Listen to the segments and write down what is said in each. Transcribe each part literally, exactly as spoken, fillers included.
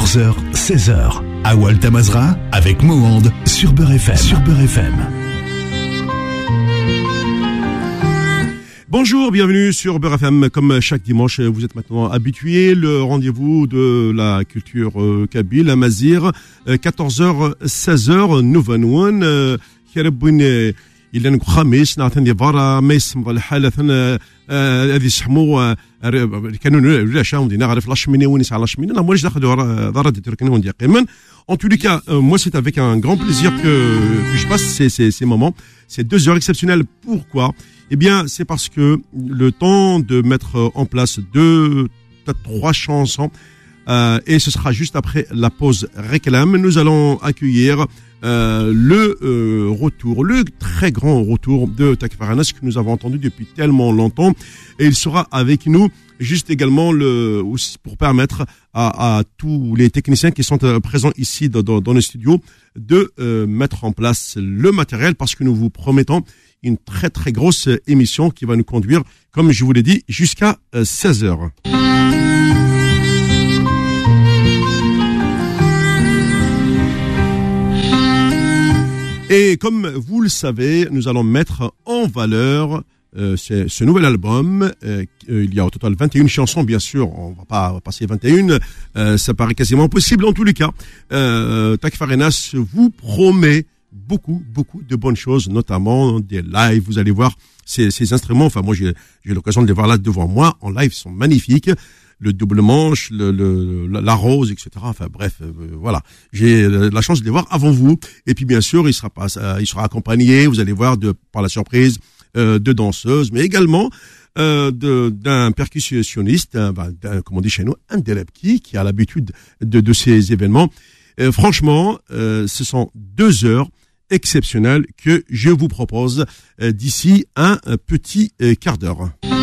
quatorze heures, seize heures. Awal Tamazra avec Mohand sur Beurre F M. Sur Beurre F M. Bonjour, bienvenue sur Beurre F M. Comme chaque dimanche, vous êtes maintenant habitués. Le rendez-vous de la culture euh, kabyle, Amazir, euh, quatorze heures, seize heures, Nouvenouan, Kherboun. إلا نكو خميس نعطي دي فارا ما يسمى الحالة هذه سحمو كانوا لا شاهم دينا غير في لاشميني ونس على لاشميني لا موليش ناخذ ضرر دي تركني وندي قيما. En tous les cas, euh, moi c'est avec un grand plaisir que, que je passe ces, ces, ces moments, ces deux heures exceptionnelles. Pourquoi? Eh bien, c'est parce que le temps de mettre en place deux, peut-être trois chansons, euh, et ce sera juste après la pause réclame, nous allons accueillir Euh, le euh, retour, le très grand retour de Takfaranas que nous avons entendu depuis tellement longtemps, et il sera avec nous juste également le aussi pour permettre à, à tous les techniciens qui sont euh, présents ici dans, dans, dans les studios de euh, mettre en place le matériel, parce que nous vous promettons une très très grosse émission qui va nous conduire, comme je vous l'ai dit, jusqu'à euh, seize heures. Et comme vous le savez, nous allons mettre en valeur euh, ce, ce nouvel album. Euh, il y a au total vingt et une chansons, bien sûr. On va pas passer vingt et une. Euh, ça paraît quasiment impossible en tous les cas. Euh, Takfaranas vous promet beaucoup, beaucoup de bonnes choses, notamment des lives. Vous allez voir ces, ces instruments. Enfin, moi, j'ai, j'ai l'occasion de les voir là devant moi. En live, ils sont magnifiques. Le double manche, le, le, la rose, et cetera. Enfin bref, euh, voilà. J'ai la chance de les voir avant vous. Et puis bien sûr, il sera pas, euh, il sera accompagné. Vous allez voir de par la surprise euh, de danseuses, mais également euh, de d'un percussionniste, un, d'un, comme on dit chez nous, un Delebki qui a l'habitude de, de ces événements. Euh, franchement, euh, ce sont deux heures exceptionnelles que je vous propose euh, d'ici un, un petit euh, quart d'heure.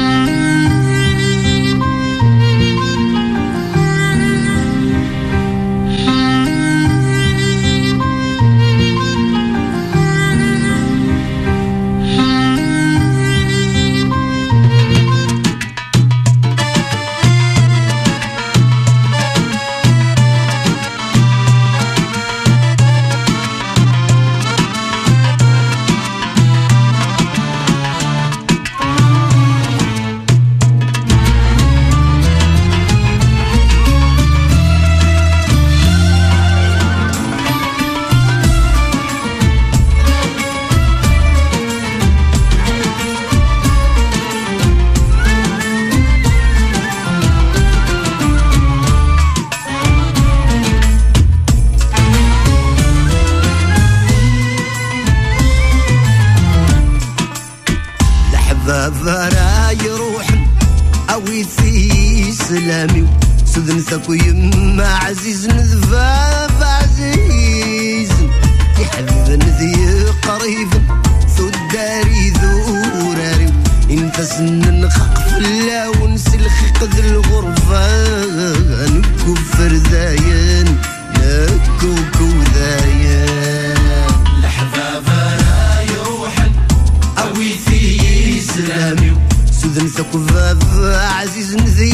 سدنتك ويما عزيز نذفاف عزيز يحب نذي قريب ثو الداري ذوراري انت سنن خق فلا ونسلخ قد الغرفة نكو فرداين نكو كوداين الحبابة لا يروحن أوي في سلامي سدنتك وفاف عزيز نذي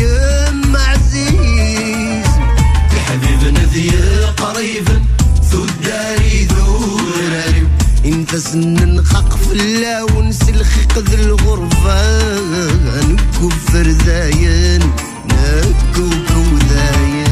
عزيز يا حبيب نذي قريب ذو الداري ذو راري انت سنن خق فلا ونسلخ قد الغرفة نكو فرداين نكو كوداين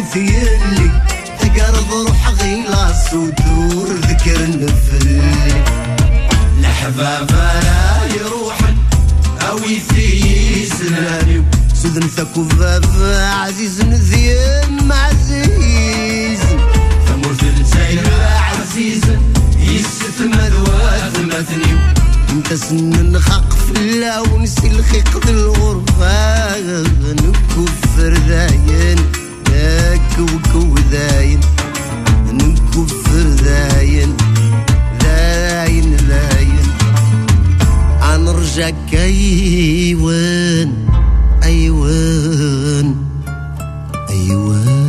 ثيلي تقرض روح غيلاس ودور ذكر نفلي لحبابا لا يروحن أو يثيسناني سذن ثكو بابا عزيز نذيم عزيز ثمور ثلتايا عزيز يستثم ذوات مثني انت سن خاق في الله ونسي الخيق ذي الغرفة نكفر ذاين داك وكو ذاين نكفر ذاين ذاين ذاين عنرجع كيوان أيوان أيوان.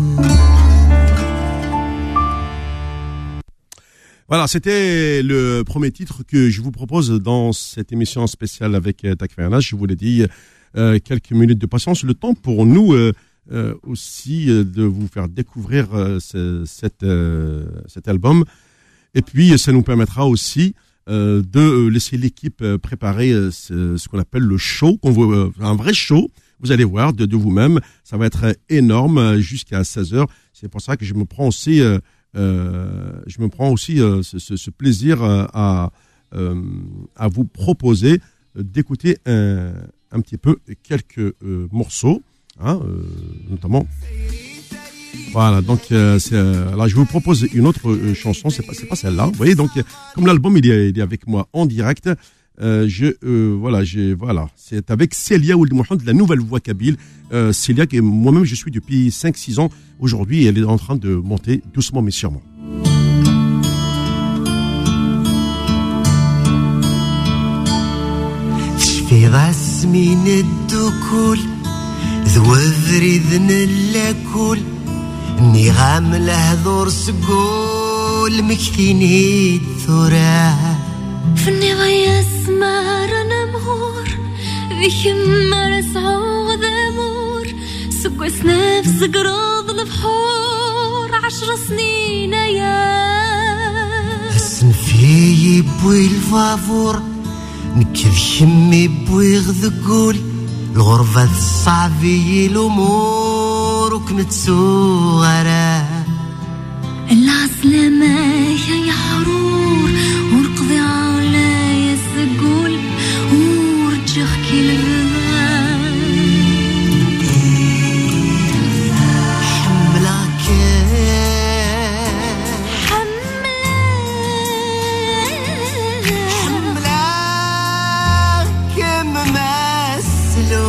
Voilà, c'était le premier titre que je vous propose dans cette émission spéciale avec euh, Takfirna. Je vous l'ai dit, euh, quelques minutes de patience, le temps pour nous euh, euh, aussi euh, de vous faire découvrir euh, ce, cet, euh, cet album. Et puis, ça nous permettra aussi euh, de laisser l'équipe euh, préparer euh, ce, ce qu'on appelle le show, qu'on veut, euh, un vrai show. Vous allez voir de, de vous-même, ça va être énorme jusqu'à seize heures. C'est pour ça que je me prends aussi... Euh, Euh, je me prends aussi euh, ce, ce, ce plaisir euh, à, euh, à vous proposer d'écouter un, un petit peu quelques euh, morceaux, hein, euh, notamment. Voilà, donc euh, c'est, euh, là je vous propose une autre euh, chanson, c'est pas c'est pas celle-là. Vous voyez, donc comme l'album il est, il est avec moi en direct, euh, je euh, voilà, j'ai voilà, c'est avec Célia Ould Mohamed, la nouvelle voix kabyle. Euh, Célia, que moi-même je suis depuis cinq six ans aujourd'hui, et elle est en train de monter doucement mais sûrement. تشفي راس من الدكول ذوذري ذن اللاكول النغام لهذور سقول مكتيني الثراء فني غيا سمار نمهور ذي مار سعود امور سقوس نفس قراض البحور عشر سنين يا السنفي بوي الفافور نكذ شمي بوي غذقول الغربة الصعبي الأمور وكنت صغرى العسلامة يا حرور ونقضي على يسقول ورجخكي الغذاء حملك حملك ممثلو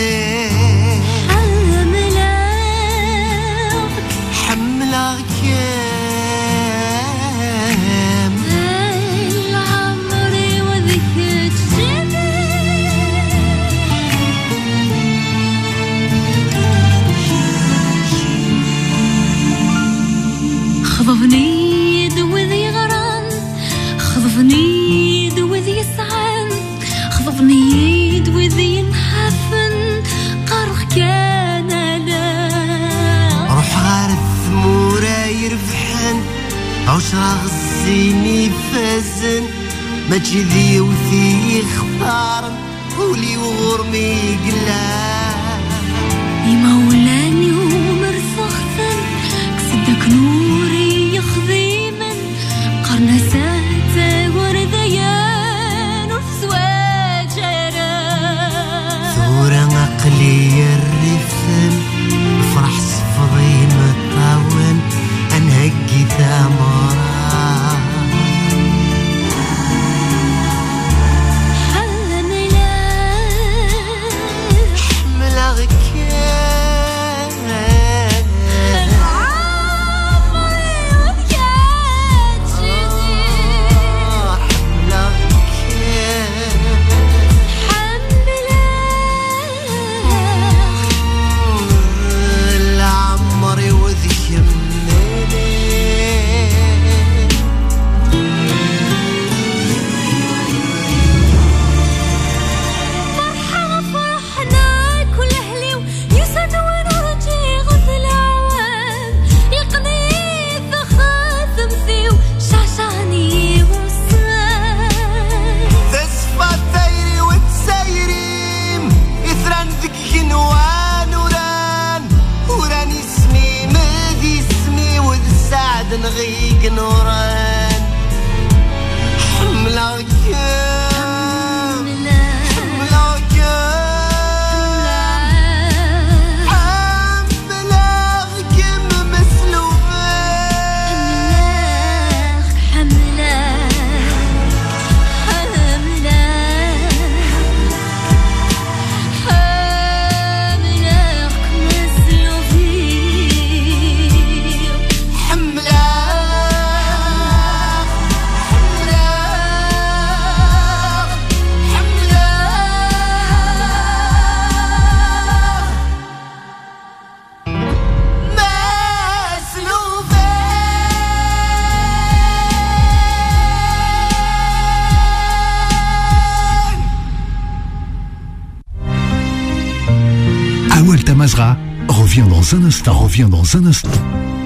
خضفني يدوذي غرام خضفني يدوذي سعام خضفني يدوذي نحفن قرخ كان لا روح غارث مورا يرفحن عشرة غزيني فازن ما تجذي وثي خبارن ولي وغرمي قلا يمولاني ومرسخثن كسدك نوري يخذيمن قرنا ساتا ورديان وفزواجرا ثورة عقلي الرفن فرح صفضي مطاون انهقي ثمرة حمل غكام نغيق نوران حملة كام حملة كام حملة كم مسلوبان حملة حملة حملة مسلوبين حملة Awal Tamazra revient dans un instant, revient dans un instant.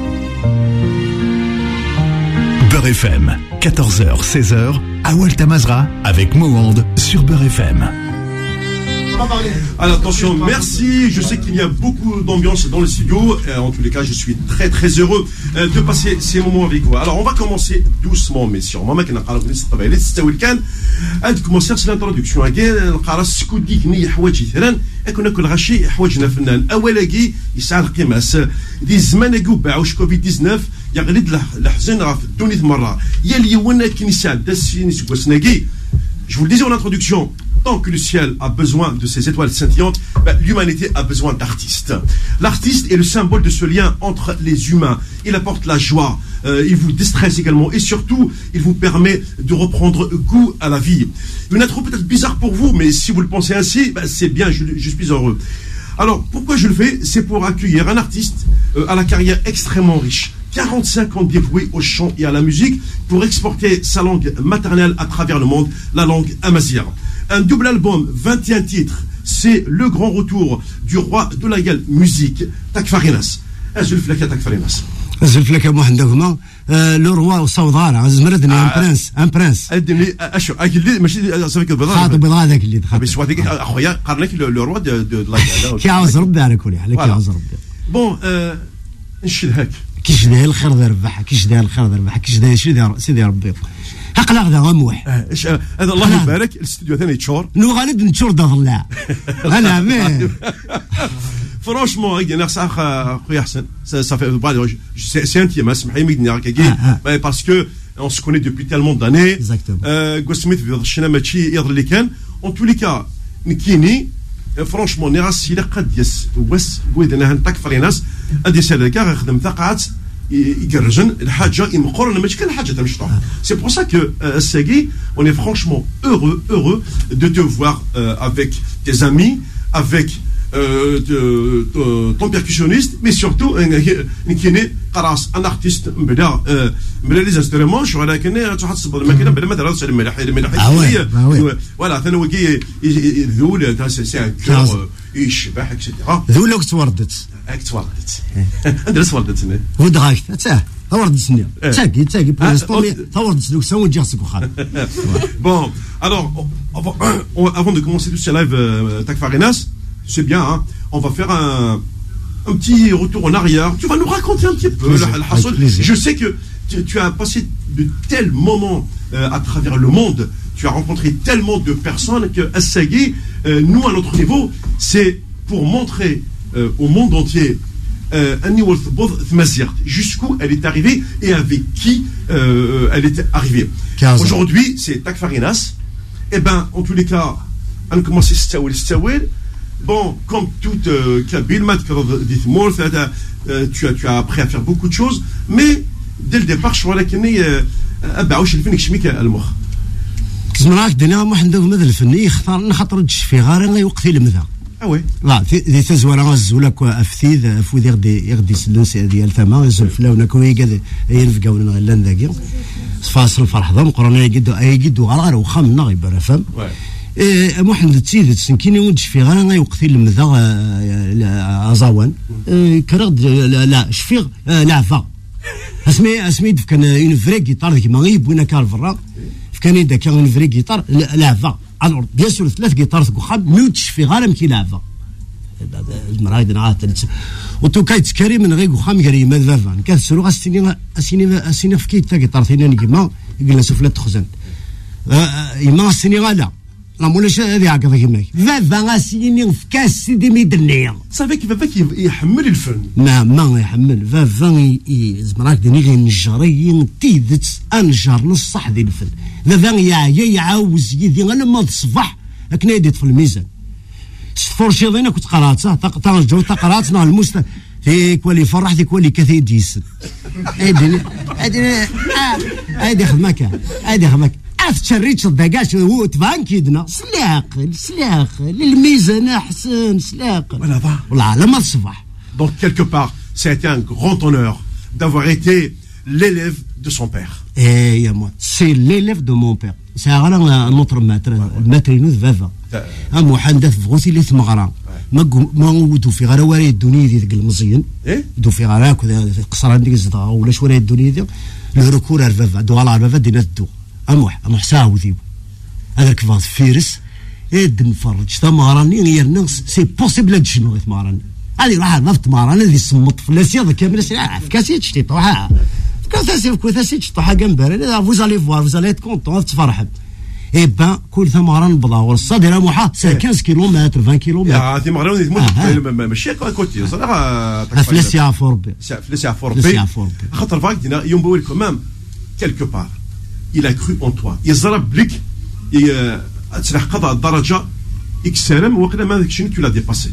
Beurre F M, quatorze heures, seize heures, Awal Tamazra avec Mohand sur Beurre F M. Alors attention, merci. Je sais qu'il y a beaucoup d'ambiance dans le studio. Euh, en tous les cas, je suis très très heureux euh, de passer ces moments avec vous. Alors on va commencer doucement, mais sûrement. ما كنا نقرأ نص طبيعي تستوي الكان. أنت commencer c'est l'introduction. أجي نقرأ سكودي كني حوايج ثران. أكون كل غشي حوايجنا فنان. أولاجي يسعى القيمة. دي زمان أجو باعوش كوفيد تسعطاش يغلد الحزن راه في الدنيا مرة. يا اليوم كنيسة دسين سكوسناجي. Je vous le disais en introduction, tant que le ciel a besoin de ces étoiles scintillantes, ben, l'humanité a besoin d'artistes. L'artiste est le symbole de ce lien entre les humains. Il apporte la joie, euh, il vous déstresse également et surtout, il vous permet de reprendre goût à la vie. Une intro peut-être bizarre pour vous, mais si vous le pensez ainsi, ben, c'est bien, je, je suis heureux. Alors, pourquoi je le fais? C'est pour accueillir un artiste euh, à la carrière extrêmement riche. quarante-cinq ans dévoués au chant et à la musique pour exporter sa langue maternelle à travers le monde, la langue amazigh. Un double album, vingt et un titres, c'est le grand retour du roi de la gueule musique, Takfarinas. أزلف لك Takfarinas. أزلف لك محمد كما لو روا وصوضارة زمردني ان برنس ان برنس ادني اشو اكيد ماشي صافيك البضاعه خاطب بضاعه ذاك اللي دخل بس وهذيك اخويا قارنك لو روا دو لا gueule كي عاوز ربي على كل حال كي عاوز ربي بون نشد هاك كيش ده الخير ذا ربح كيش ده الخير ذا ربح كيش ده سيدي سيدي ربي هقلا غدا غموح ايش هذا الله يبارك الاستوديو ثاني تشور نو غالب نتشور ده ضلع انا مين Franchement, خويا حسن, ça, ça fait, c'est, c'est intime, hein, parce que on se connaît depuis tellement d'années. Exactement. En tous les cas, Nikini, franchement, Nerassi, la Kadias, West, Guidena, Takfarinas, Adesselka, Khdem Taqat, يجرجن الحاجة يمقرن مش كل حاجة تمشطها. C'est pour ça que euh, Segui, on est franchement heureux, heureux de te voir euh, avec tes amis, avec Euh, de, de, ton percussionniste, mais surtout un un artiste بلا les instruments شو على كنا تحط صبر الماكينه بلا ما درا سلم ملح ملح voilà ثاني وكي ذول سي ان كور يشبح اكسيتيرا ذول وقت وردت اكت وردت ندرس وردت ودغاك تاه ورد سنيا تاكي تاكي بوستومي توردت لو سون جاسك وخا bon alors avant de commencer tout ce live Takfarinas, c'est bien, hein. On va faire un, un petit retour en arrière. Tu vas nous raconter un petit peu. Je sais que tu, tu as passé de tels moments euh, à travers le monde. Tu as rencontré tellement de personnes que Assagui, euh, nous à notre niveau, c'est pour montrer euh, au monde entier euh, jusqu'où elle est arrivée et avec qui euh, elle est arrivée. Aujourd'hui, c'est Takfarinas. Et ben, en tous les cas, on commence à se bon, comme toute euh, Kabyle, tu as, tu as appris à faire beaucoup de choses, mais dès le départ, je crois que tu as fait المخ. تسمعك دنا واحد مثل الفني يختار نخاطر تشفي غير يوقف المذا. اه وي. لا في تزولا غزولك افثيذ فودي غدي يغدي سلنس ديال ثما زلفلا ونكون يقد ينفقوا لنا غير ذاكي. فاصل فرح ضم قرنا يقدو يقدو غير وخا منا غيبر فهم. إيه محمد تسيد سنكيني ونش في غانا يقتل المذا عزاوان كرد لا شفيغ لعفا اسمي اسمي كان اون فري جيتار كيما غيب وين كان الفرا كان يدا كان اون فري جيتار لعفا الور بيان سور ثلاث جيتار وخا ميوتش في غانا كي لعفا المرايد نعات وتو كايتسكري من غير وخام غير ما ذافان كتسرو غاسيني اسيني اسيني فكيت تا كيطارتينا نيما يقول سفلة تخزن يما السيني غالا لا مولاش هذه عقبه كيما فافا غاسيني في كاس سيدي ميدنيا صافي كيف فاك يحمل الفن ما ما يحمل فافا زمراك دني غير نجري تيدت انجر نص صح ديال الفن فافا يعيا يعاوز يدي غير لما تصبح كنا يديت في الميزان فورشي ضينا كنت قراتها تا جو تا قراتنا المست في كوالي فرح في كوالي كثير ديس هادي هادي هادي خدمك هادي خدمك افتشريت الدقاش هو تبان كيدنا سلاقل سلاقل الميزان احسن سلاقل voilà والله لما تصبح. Donc quelque part ça a été un grand honneur d'avoir été l'élève de son père. Eh ya moi c'est l'élève de mon père. C'est غير نوتر ماتر الماترينو فافا ام وحندث فغوتي اللي ثمغرا ما ما ودو في غير وري الدنيا ديك المزيان دو في غير هكذا قصر عندك الزدغه ولا شويه الدنيا ديال الركور الفافا دو على الفافا دينا الدو اموح اموح ساعه ذيب هذاك فاز فيرس يد نفرج تماراني غير سي بوسيبل هاد شنو تماراني هذه راح نفط ماراني اللي صمت في لاسيا كامل في كاسي تشتي طوحها كاسي كاسي تشطح كامبار فوز الي فوار فوز الي كونطون تفرح اي بان كل ثمره نبضا والصدر موحا خمسة كيلومتر عشرين كيلومتر يا تي مغربي ماشي كوتي صراحه في لاسيا فوربي في لاسيا فوربي خاطر فاك دينا يوم بويل كومام كيلكو بار il a cru en toi يزرب لك تسرح قضاء الدرجه اكسرم وقيلا ما داك الشيء تو لا ديباسي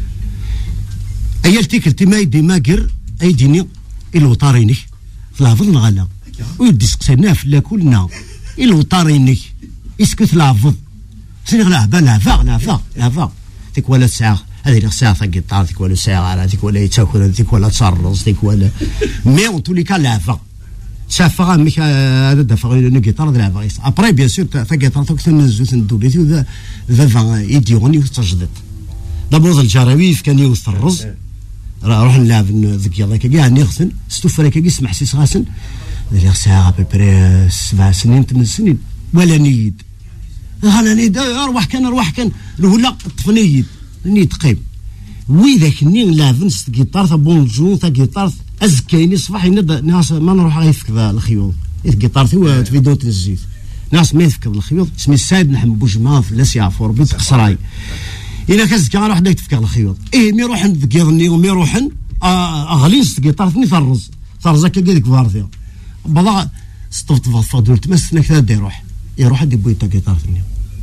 ايالتي كلتي ما يدي ماكر ايديني الوطاريني في لافض نغلا ويدي سقسينا في لا كلنا الوطاريني اسكت لافض سير لعبه لافا لافا لافا ديك ولا ساعه هذه الساعه ثقي طار ديك ولا ساعه هذيك ولا يتاكل ديك ولا تصرص ديك ولا مي اون تولي كان لافا شافها ميك هذا دافع الجيتار ديال العفايس ابري بيان سور تا جيتار تا كنت نزوت ندوليتي وذا ذا يديوني وتجدد دابور الجراويف كان يوصل الرز روح نلعب ذيك هذاك كاع نغسل ستوفرا كاع يسمح سي غاسل ديال ساعه ببري سبع سنين ثمان سنين ولا نيد انا نيد اروح كان اروح كان ولا طفنيد نيد قيم وي ذاك النين لافنس جيتار تا بونجو تا جيتار ازكيني صباح ناس ما نروح غير يفك الخيوط الجيتار تو تفيدو تنزيت ناس ما يفك الخيوط اسمي السيد نحن بوجمان في لاسيا فور بيت قصراي الا كازكا راح داك تفك الخيوط ايه مي روح ندقيرني ومي روح اغليس جيتار ثني ترز ترز هكا ديك فارفيا بضا سطفت فضول تمسنا كذا دي روح يروح دي بويتا جيتار ثني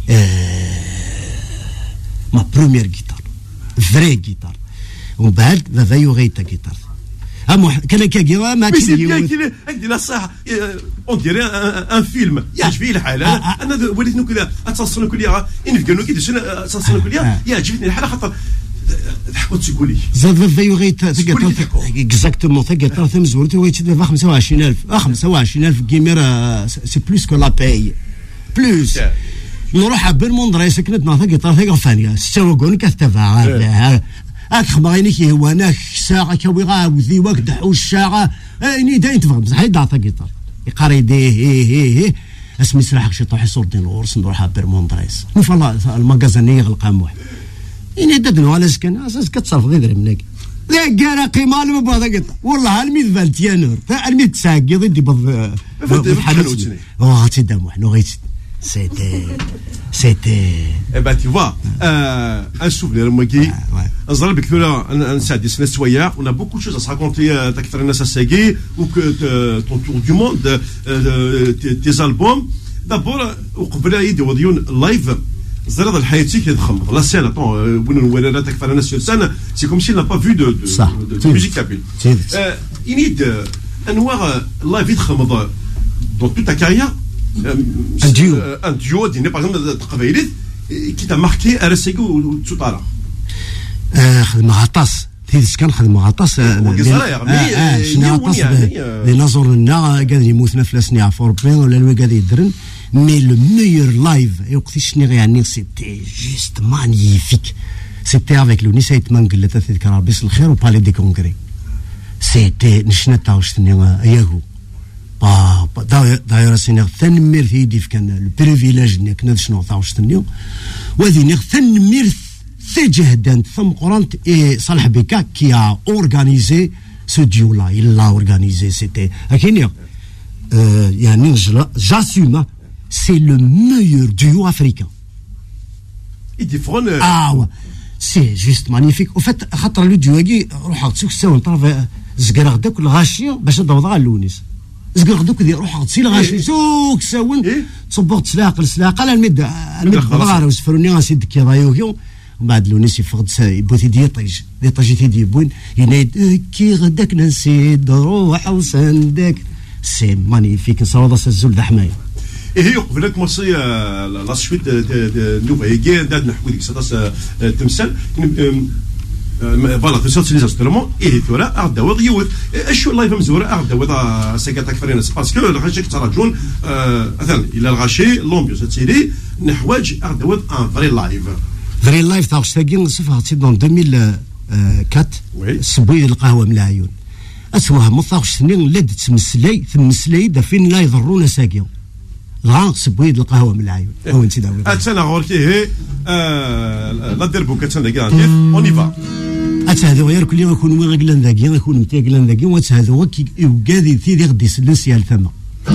ما بروميير جيتار فري جيتار ومن بعد فافا يوغيتا جيتار ام كان كاكيرا ما تيجي كي عندي لا صح اون ديري ان فيلم يعجبني الحال انا وليت كذا اتصلوا كليا ان كانوا كي اتصلوا كليا يعجبني الحال خاطر تحكوا تقول لي زاد فيوغيتا تقطر اكزاكتومون تقطر ثم زورت ويت خمسة وعشرين ألف خمسة وعشرين ألف كيمير سي بلوس كو لا باي بلوس نروح بالموند راي سكنت نعطيك قطار ثقه ثانيه ستوقون كتبع هاك خمريني كي هو انا ساعه كوي غاوذي وكدح والساعه اني داين تفهم بصح يدعط قطار يقري دي هي هي هي اسمي سلاحك شي طوح يصور دين الورس نروح بالموند رايس نوف الله المغازانيه يغلق موح اني ددنو على سكن اساس كتصرف غير منك لا كان قيمه ما بغا قطع والله الميد فالت يا نور الميد تساقي ضدي بض بحال اه تدام وحنا غيت C'était. C'était. Eh ben, tu vois, euh, un souvenir, moi qui. On a beaucoup de choses à se raconter, ou que ton tour du monde, tes albums. D'abord, au Koubelaï de Wadion live, Zalad al-Hayati qui est de la scène, attends, c'est comme s'il n'a pas vu de, de, de, de musique kabyle. Il y a un noir live dans toute ta carrière. Un duo. Un duo, par exemple, qui t'a marqué à la Sego ou Tsutara. خدمة عطاس تيدس كان خدمة عطاس شنو عطاس اللي نظر لنا قاعد يموتنا في لاسني عفوربين ولا اللي قاعد يدرن مي لو ميور لايف وقت شنو يعني سيتي جوست مانيفيك سيتي افيك لو نسيت من قلت تذكر بس الخير وبالي دي كونغري سيتي نشنا تاوشتني ياهو با دايره سينيغ ثنمير في يدي كان البريفيلاج انك كنا شنو تاوشتني وهذه نيغ ثنمير تجهدان ثم قرنت et Salah Beka qui a organisé ce duo là, il l'a organisé, c'était أكيد euh, يعني j'assume c'est le meilleur duo africain. Il dit frône. Ah ouais, c'est juste magnifique. Au fait, خاطر le duo qui روح تسوق سوا طرف زقرا داك الغاشيه باش ندوض على لونيس. زقرا دوك دي روح تسي الغاشيه سوق ساون تصبر تسلاق السلاق على المد المد خضار وسفروني غاسيد كي رايو ومن بعد لونيس يفقد بوتي دي طيج دي طيج تي دي بوين ينايد كي غداك نسيد روح وسندك سي مانيفيك نصوض الزول ذا حمايه. Et هي قبلت موصي لا سويت نوفا يجي داد نحكي ديك ساعه تمثال فوالا تمثال لي زاسترومون اي ثورا ارد داوض يوث اشو لايف مزوره ارد داوض ساكات اكثر ناس باسكو الغاشي كتراجون مثلا الى الغاشي لومبيوس تسيري نحواج ارد داوض ان فري لايف فري لايف تاع شتاكين صفها تي دون ألفين وأربعة سبوي القهوه من العيون اسوها مطاوش سنين لد تمسلي تمسلي دا فين لا يضرونا ساكيو غانقص بويد القهوه من العيون هو انت داوي اتسنى غوركي هي لا ديربو كتسنى كاع اون يفا اتهذا وير كل يوم يكون وين غلان ذاكي يكون متى غلان ذاكي واتهذا هو كي يقادي تيدي غدي سلس يا الثما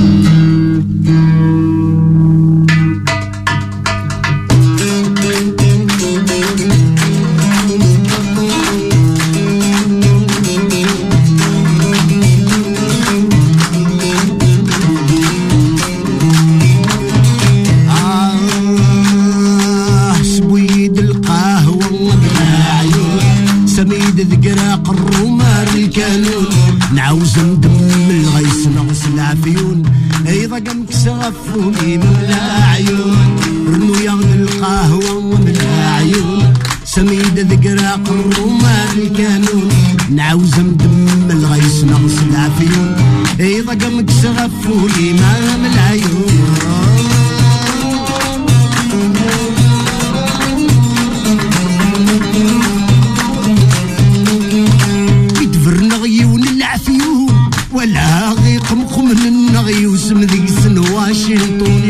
نعوز ندم الغيس نغس العفيون ايضا قمك سغفوني من العيون رنو يغد القهوة من العيون سميد ذقراق الرومان الكانون نعوز ندم الغيس نغس العفيون ايضا قمك سغفوني من العيون ولا غي قمقم من النغي وسم ذي سن واشنطن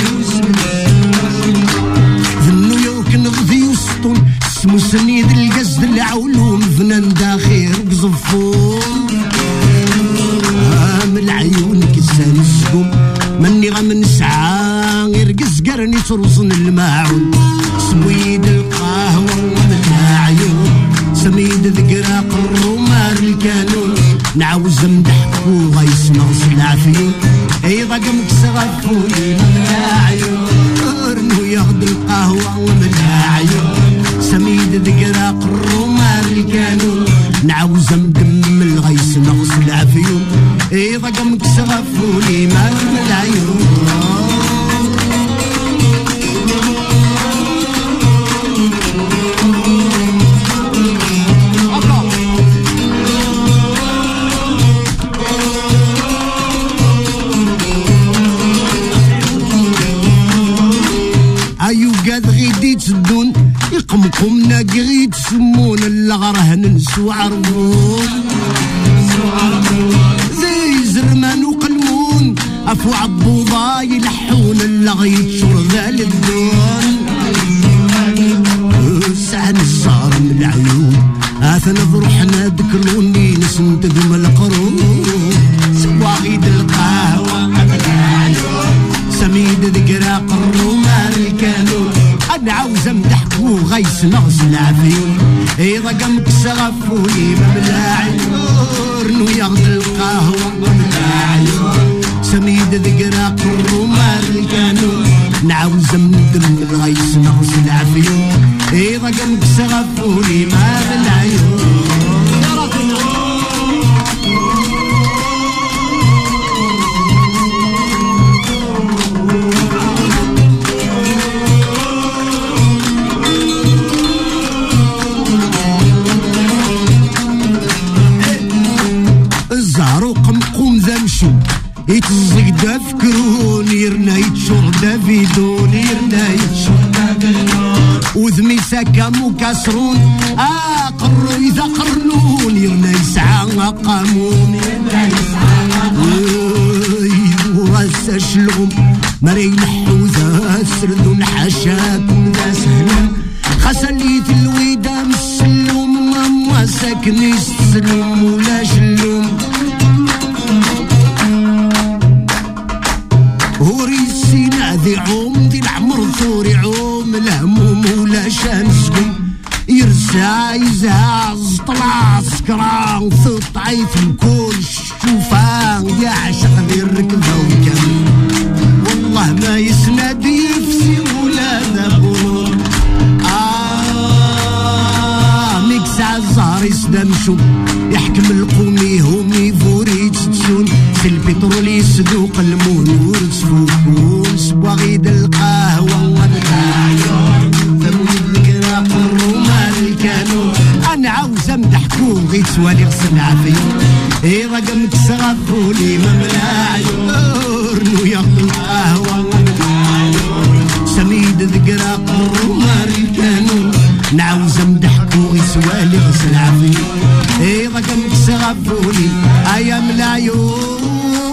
ذي نيويورك نغذي وسطون اسمو سنيد القصد العولون فنان داخير بزفون من العيون كسان السقوم مني غا من ساعة غير قزقرني ترصن الماعون سويد القهوة من العيون سميد ذقراق الرومان الكانون نعوز مدحكو غيس نغس العفيون ايضا قمك سغفوني من العيون رنو ياخد القهوة من العيون سميد ذقراق الرومان الكانون نعوز مدم الغيس نغس العفيون ايضا قمك سغفوني من العيون تسدون يقمكم ناقريد سمون اللغرهن نسو عربون زي زرمان وقلمون افو عبوضا يلحون اللغيد شرذال الدون سعن الزهر من العيون اثنا بروحنا ذكروني نسم تدم القرون سواغيد القهوة سميد ذكراق الرومان الكانون أنا عاوز امدحكو غيس نغس العفيون ايضا قمك سغفوني مملاعي رنو ياخد القهوة مملاعي سميد ذقراق الرومان الكانون نعاوز امدم الغيس نغس العفيون ايضا قمك سغفوني مملاعي يتزق دا فكرون يرنا يتشور دا فيدون يرنا يتشور دا فيدون وذمي ساكا مكسرون آه قروا إذا قرنون يرنا يسعى قامون يرنا يسعى قامون وراسا شلغم مري نحو ذا سردون حشاكم ذا سهلا خسليت الوداد ساكن يستسلم ولا شلوم وريسي نادي عوم دي العمر ثوري عوم الهموم ولا شان سقم يرسى يزهز طلع سكران ثوط عيث الكل شوفان يعشق ذي الركبة وكم والله ما يسند يفسي ولا ذبور آه ميكس عالزهر يسدمشو يحكم القومي هومي فوري تسون في البترول يسدوق المون ورتسفوكون سبوا غيد القهوة والعيون ثمود الكراق الرومان الكانون انا عاوز امدحكو غيت سوالي غسل عافية اي رقم تسغفولي مملا عيون وياخد القهوة والعيون سميد الكراق الرومان الكانون نعاوز امدحكو غيت سوالي غسل عافية اي رقم تسغفولي ايام العيون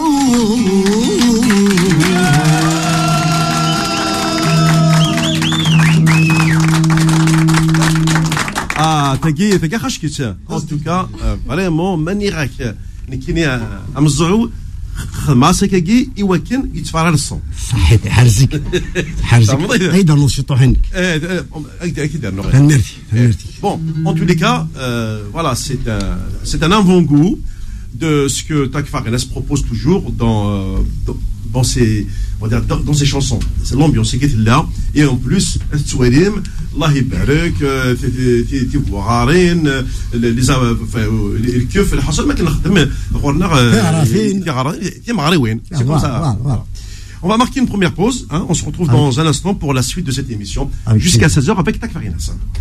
Ah, تاكي تاكي خاش كيتا ان توكا فريمون ماني غاك نكيني امزعو خماسكاكي يوكن يتفرر الصون صحيت حرزك حرزك ايضا نشطو عندك ايه اكيد انه هنرتي هنرتي bon en tous les cas euh, voilà c'est un c'est un avant-goût de ce que Tak Farines propose toujours dans euh, dans, dans ses on va dire dans, dans ses chansons c'est l'ambiance qui est là et en plus التواريم الله يبارك تيبوغارين لي الكيف الحصل ما كنخدم غورنا تي مغريوين c'est comme ça. On va marquer une première pause hein, on se retrouve dans un instant pour la suite de cette émission jusqu'à seize heures avec Tak Farines.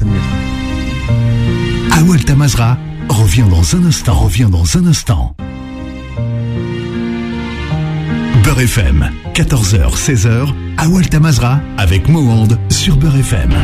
Awal Tamazra revient dans un instant revient dans un instant. Beurre F M, quatorze heures seize heures, Awal Tamazra avec Mohand sur Beurre F M.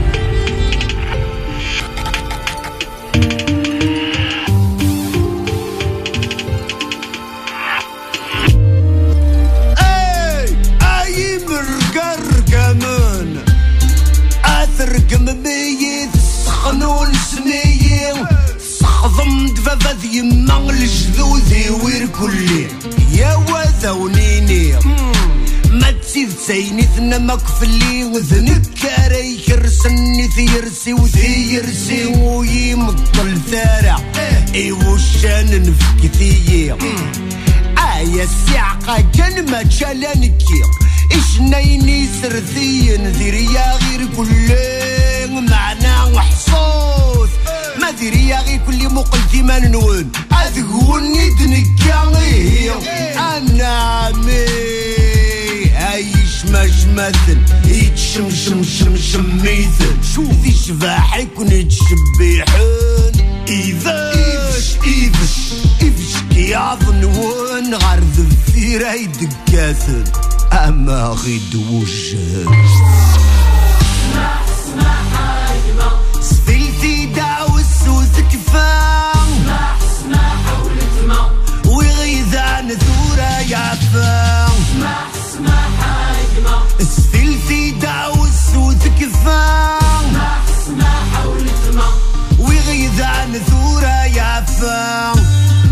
سخنون سنيين سخضم دفافا ذي يما الجذوذي وير كلي يا وذونيني ما تسيد سيني ثنما كفلي وذنكاري يرسني ثيرسي وثيرسي ويمطل ثارع اي وشان نفك ثيي آيا السعقة كان ما تشالانكي إيش نايني سرثين ذيريا غير كلي معنا وحصوث ما ذيريا غير كل مقلتي ما ننون أذقوني دنكاغي أنا مي عايش ماش مثل يتشم شم شم شميثل شوفي شفاحي كون يتشبيحون إيفاش إيفش إيفش كي عظنون غرذ في راي دكاثل أما غيد وجه اسمع اسمع حاجمة سفلتي دعو السوز كفان اسمع اسمع حول تما وغيذان ثورة يعفان اسمع اسمع حاجمة سفلتي دعو السوز كفان اسمع اسمع حول تما وغيذان ثورة يعفان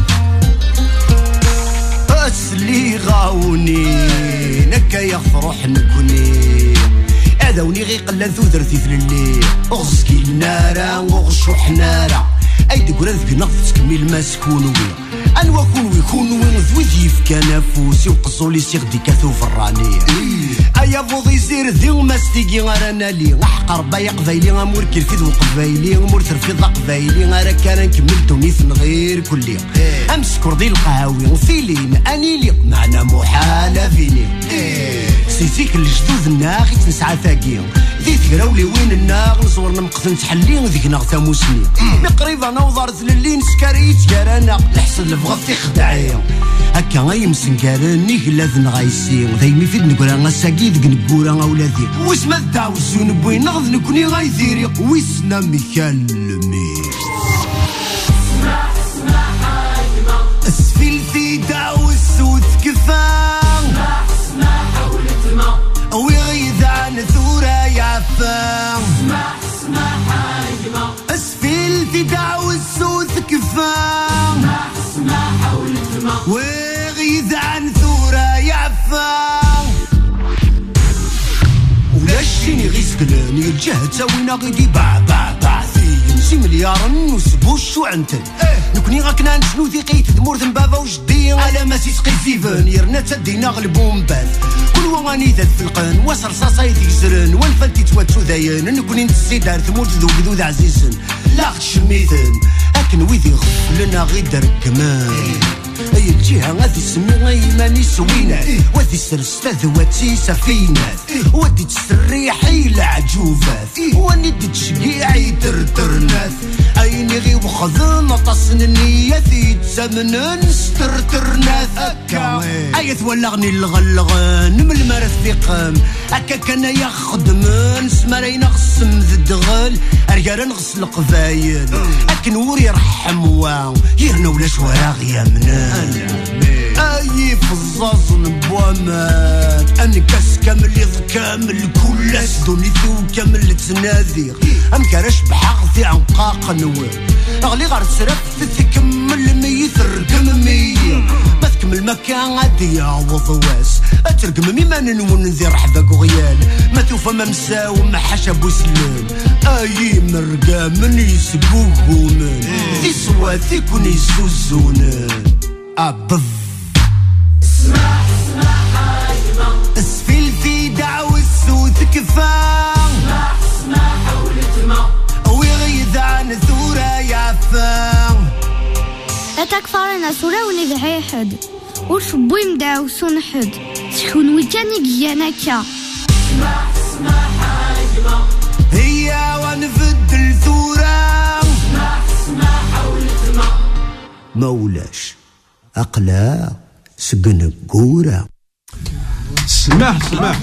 أسلي غاوني نكا يفرح نكوني أذوني غي قلان ثوثرتي في الليل أغسكي النارا وغشو حنارا أيدي قران ذكي نغف تكميل ما سكونو بيا أنوا كون ويكونو وذوذي في كنافوسي وقصو لي سيغدي كاثو فراني أيا فوضي سير ذي وما ستيقي غارانا لي غحق ربايا قبايلي غامور كيرفيد وقبايلي غامور ترفيد قبايلي غارا كان نكمل تونيث غير كلي أمسكر ذي القهاوي وفيلين أني لي معنا محالة فيني سيسيك الجدود الناغي تنسعى ثاقي ذي ثقراولي وين الناغ نصورنا مقتن تحلي ذيك نغتا موسني مقريبا نوضرت للي نسكاري تكارانا الحسن لبغضتي خدعي هكا غيمسن كاراني كلاذن غايسي ذايمي فيد نقرا غساكي ذيك نقورا أولادي واسما الدعو الزون بوي نغض نكوني غايثيري ويسنا ميكالمي اسمع اسمع حاجمة اسفلتي دعو السود كفان اسمع اسمع حول تما ويغيذان ثورة يعفان اسمع اسمع حاجمة اسفلتي دعو السود وغيث عن ثورة يعفى ولاشيني غيسكلاني الجهة تاوينا غيدي باع باع باع ثي نسي مليار نسبوش شو عنتن نكوني غاكنا نشنو ذي قيت دمور ذن بابا وجدي على ما سيسقي زيفان يرنا تدينا غلبون باث كل وغاني ذات في القان وصر صاصايتي زرن والفلتي تواتشو ذايان نكوني نسي دار ثمور ذو بذوذ عزيزن لا خشميثن أكن ويذي غفلنا غي درك كمان أي الجهة غادي سمي غيماني سوينات وادي سرستاذ واتي سفينات وادي تسريحي لعجوفات واني دي تشقيعي ترترنات عيني غي وخذن طاسن النية تسمنن سترترنات أكا أيث ولغني الغلغان من المرث في قام أكا كان يخدمن سمارين غسم ذي الدغل أرجال نغسل قفايد أكن وري رحم واو يهنا ولا شوارع يا منان أي فزاز نبوامات أنكاس كامل يض كامل كل أسدوني ذو كامل تناذير أم كرش بحغثي عنقاق نوي أغلي غار سرف تكمل ميت رقم مية ما تكمل مكان غادي يعوض واس أترقم ميما ننون ذي رحبك وغيال ما توفى ما مساو ما حاشا بوسلام أي مرقا من يسبوهومن ذي سواتي كون يسوزونن أبض اسمح اسمح هايما اسفل في دعوة السود كفا اسمح اسمح حولتما ويغيظ عن ثورة يعفا لا تكفرنا ثورة ونذعي حد وشبوي مدعو سون حد شكون ويكاني جياناكا اسمح اسمح هايما هي ونفد الثورة اسمح اسمح حولتما مولاش أقلا سجن قورة سماح سماح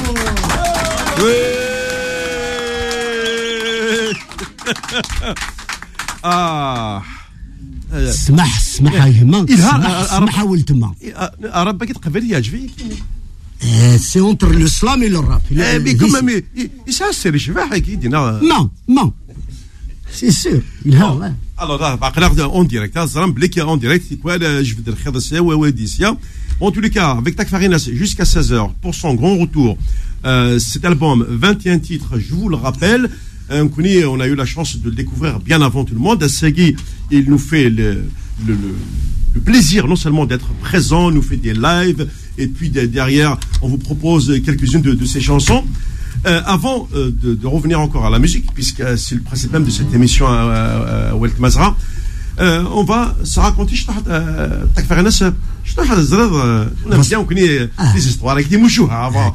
آه سمح سمح يهما سمح ولتما ربك تقبل يعجبك سي اونتر الاسلام et le rap mais quand même il ça c'est شفاح اكيد non non c'est sûr il a alors là باقي en direct زرم بليك en direct quoi je vais dire خدسه ووديسيا en tous les cas avec Takfarinas jusqu'à seize heures pour son grand retour euh, cet album vingt et un titres je vous le rappelle on a eu la chance de le découvrir bien avant tout le monde. Segui, il nous fait le, le, le, le plaisir non seulement d'être présent, nous fait des lives, et puis de, derrière, on vous propose quelques-unes de, de ses chansons. Euh, avant euh, de, de revenir encore à la musique, puisque euh, c'est le principe même de cette émission à, à, à Welt Mazra, euh, on va se raconter. Takfarinas, on aime bien, on connaît des histoires avec des mouchous avant.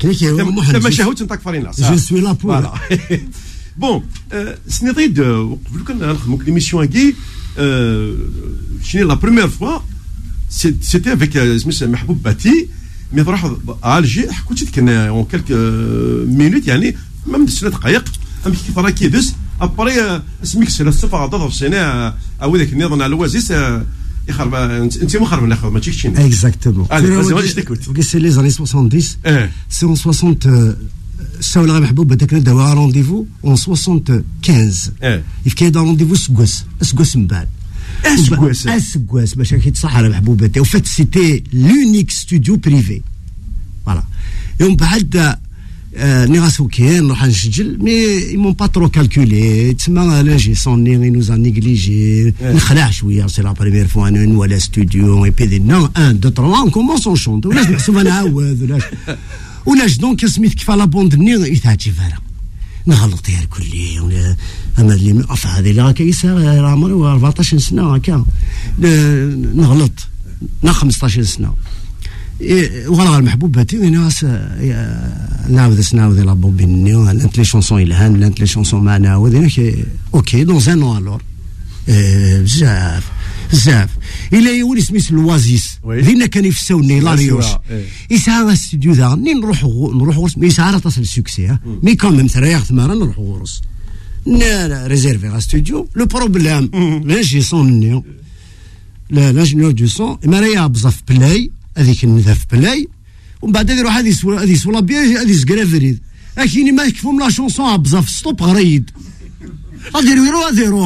Je suis là pour. Voilà. Bon, سنضيد قبل كنا نخدموا l'émission هكي شنو la première fois c'était avec اسمه محبوب باتي مي راح الجي حكيت كان en quelques minutes يعني ما من ثلاث دقائق ام كيف راه كيدس ابري اسميك سي الصفه ضد الصناعه او ذاك النظام على الوازيس يخرب انت مخرب ناخذ ما تجيش شنو exactement c'est les années soixante-dix c'est en soixante ساولا محبوب هذاك داوها رونديفو اون soixante-quinze يفكي دا رونديفو سكواس سكواس من بعد سكواس سكواس باش كيتصح على محبوب تاعو فات سيتي لونيك ستوديو بريفي فوالا ومن بعد نيغاسو كاين نروح نسجل مي يمون با ترو كالكولي تسمى لانجي سوني نوز ان نيغليجي نخلع شويه سي لا بريمير فوا ولا ستوديو اي بي دي نو واحد اثنين ثلاثة اون كومونس اون شونت ولا نحسب نعاود ولا ولاش دونك سميت كيف لا بوند ني يتعجب فيها نغلط يا الكلي ولا اما اللي افا هذه لا كيسا عمري أربعطاش سنه هكا نغلط نا خمسطاش سنه وغلا المحبوب باتي ناس نعاود نعاود لا بوبيني انت لي شونسون الهان انت لي شونسون معنا وذاك اوكي دون ان نو الور بزاف بزاف الا يولي سميت الوازيس دينا كان يفساوني لاريوش يسعى الاستوديو ذا ني نروح نروح غرس مي يسعى تصل سوكسي مي كوميم تريح ثماره نروح غرس نا ريزيرفي الاستوديو لو بروبليم لانجي سون لا لانجينيور دو سون ما راهي بزاف بلاي هذيك النذاف بلاي ومن بعد يروح هذه سولا هذه سولا بيان هذه سكرافريد اكيني ما يكفهم لا شونسون بزاف ستوب غريد غادي يروح غادي يروح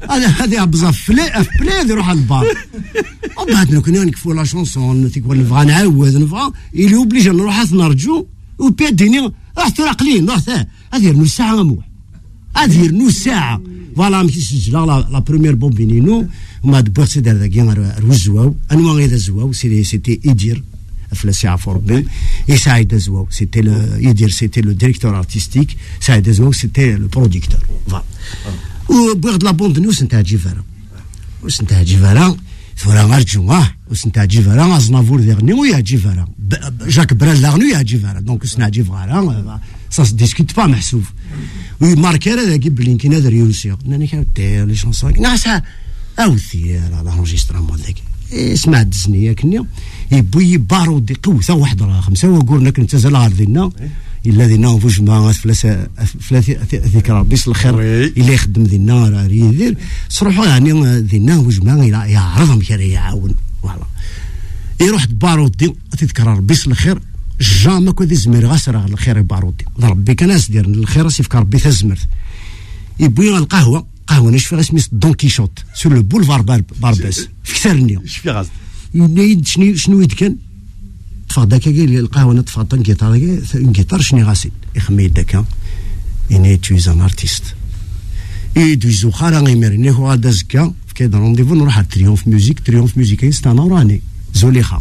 هذا هذا بزاف فلا فلا يروح على البار وبعد كنا نكفوا لا شونسون تيقول نبغى نعاود نبغى يلي اوبليجي نروح نرجو وبيديني راح تراقلين راح هذه نص ساعه موح هذه نص ساعه فوالا مشي سجل لا بروميير بومبينينو وما دبر سي دار داكي روزواو انواع غير زواو سي سيتي يدير في الساعه فوربين اي سعيد زواو سيتي يدير سيتي لو ديريكتور ارتستيك سعيد زواو سيتي لو بروديكتور فوالا وبغد لا بوند نوس نتاع جيفارا واش نتاع جيفارا ثورا غارجواه واش نتاع جيفارا ازنافور ديرني ويا جيفارا جاك برال لاغنو يا جيفارا دونك سنا جيفارا سا سو ديسكوت با محسوب وي ماركي هذا كي بلينكي هذا ريوسي انا كان دير لي شونسون نعسها اوثي هذا لونجيسترامون ذاك اسمع دزني كني يبوي بارودي قوته واحد راه خمسه وقولنا كنت زال غادينا الا دينا فوج ما فلاس فلاس ذكرى بيس الخير الا يخدم دينا راه يدير صروحوا يعني دينا فوج ما يعرضهم كي يعاون فوالا يروح بارودي تذكر بيس الخير جامع كو زمير غاسر الخير بارودي ربي كناس دير الخير سيفك ربي تزمرت يبوي القهوه قهوه نشفي اسمي دون كيشوت سور لو بولفار بارباس في كثرني شفي غاز شنو شنو يدكن طفى داك قال القهوه نطفى طن كيتار اون كيتار شنو غاسي يخمي داك اني تويز ان ارتيست اي دوزو خارا غيمرني هو هذا زكا كاين رونديفو نروح على تريومف ميوزيك تريومف ميوزيك ستانا راني زوليخا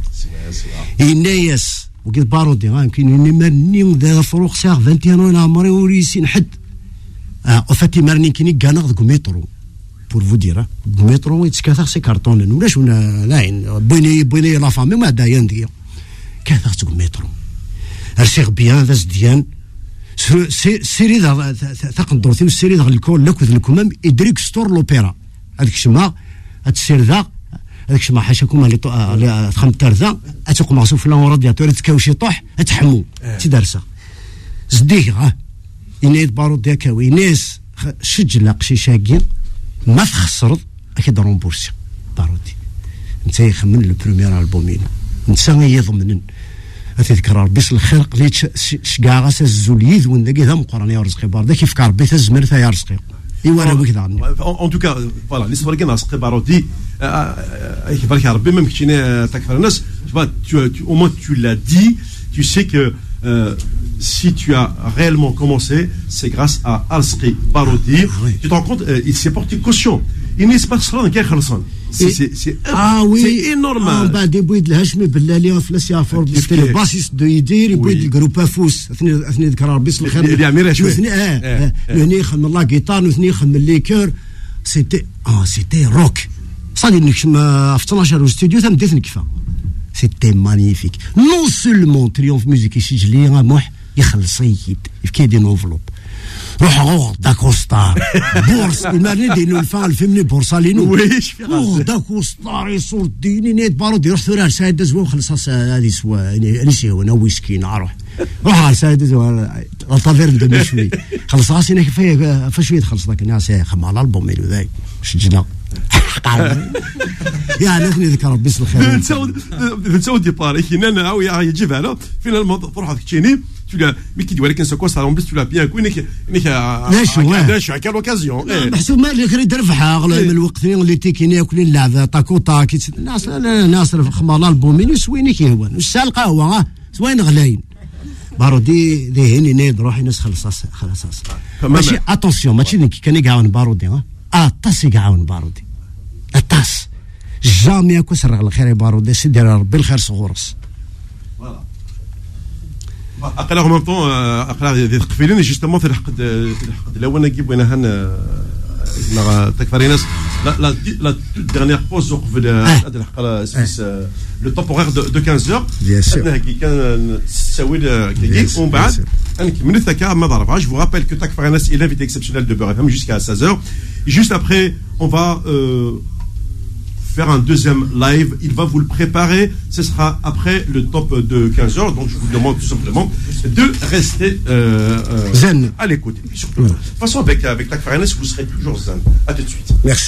انايس وقيت بارودي يمكن اني مرني ذا فروق ساغ واحد وعشرين عمري وريسي نحد اه وفاتي مرني كيني كانغ دك ميترو بور فو دير ميترو يتكاثر سي كارطون ولاش ولا لاين بيني بيني لا فامي ما داين ديال كاثر تك ميترو ارسيغ بيان ذا زديان سيري ذا تقدرتي والسيري ذا الكول لكوذ الكمام ادريك ستور لوبيرا هذاك الشما هاد السير ذا هذاك الشما حاشاكم اللي خمتر ذا اتوق معصوف في رادياتور تكاوشي طوح تحمو تدرسه زديه ها ينيد بارود ياكاوي ناس شجل قشي شاكين ما تخسرض اكيد رومبورسي بارودي انت يخمن البروميير البومين انت يضمن تذكر ربي الخير قليت شكاع غاس الزوليد وين ذاك ذا مقرني ورزقي بار ذاك يفكر بيت الزمر ثا يرزقي ايوا راه بكذا ان توكا فوالا لي سوار كاين رزقي بارودي كيف بالك ربي ما مكتيني تكفر الناس au moins tu l'as dit tu sais que Euh, si tu as réellement commencé, c'est grâce à Alsqi Barodi. Oui. Tu te rends compte, euh, il s'est porté caution. Il n'est pas seulement qu'un khalsan. C'est c'est c'est ah oui, c'est énorme. Ah bah des bouilles de l'hachmi bellali en flassi à fort c'était le bassiste de Idir et bouilles du groupe Afous. اثني اثني ذكر bis الخير. اللي عميره شوي. اثني اه اثني خم الله جيتار واثني خم الليكور. C'était ah c'était rock. صادي نكشم في اثناش استوديو تم ديت نكفا. C'était magnifique. Non seulement Triomphe Musique يسجل موح يخلص يد كيدير انفلوب روح غور داكوستار بورس المرني دينو الفان الفيمني بورصالينو ويش غور داكوستار يصور ديني نيت بارودي روح ثورار سايد زوين خلص هذه سوا يعني سيو انا ويسكي نروح روح على سايد زوين الطافيرن دو شوي خلص راسي انا كيفاش فشويه خلص ذاك الناس خم على الالبوم ميلو ذاك سجلنا يعني اثني ذكر ربي الخير نساو ديبار كاين انا او يجيب على فينالمون تروح هذيك تشيني tu l'as mais qui doit aller qu'un secours ça en plus tu l'as bien connu mais que à quelle occasion محسوب ما اللي كريد رفعها من الوقت اللي تيكين ياكل اللعبه طاكو طاكي الناس ناس خمال البومين سويني كيهوان والسال قهوه سوين غلاين بارودي ذهني نيد روحي ناس خلص خلاص ماشي اتونسيون ماشي كان يقعون بارودي ها اطاس يقعون بارودي اطاس جامي كسر الخير بارودي سيدي ربي الخير صغورس اقلا en même temps اقلا ذي تقفيلين جوستومون في الحق الحق الاول نجيب وين هن تكفري ناس لا لا لا dernière pause وقف هذا الحق لو تومبورير دو خمسة heures انا كي كان تساوي كي ومن بعد نكمل ثكا ما ضربهاش. Je vous rappelle que Takfar Anas est l'invité exceptionnel de Beurre F M jusqu'à seize heures. Juste après on va euh, faire un deuxième live, il va vous le préparer, ce sera après le top de quinze heures, donc je vous demande tout simplement de rester euh, euh, zen à l'écoute. Et puis surtout, de toute façon avec, avec Takfar Anas, vous serez toujours zen. À tout de suite. Merci.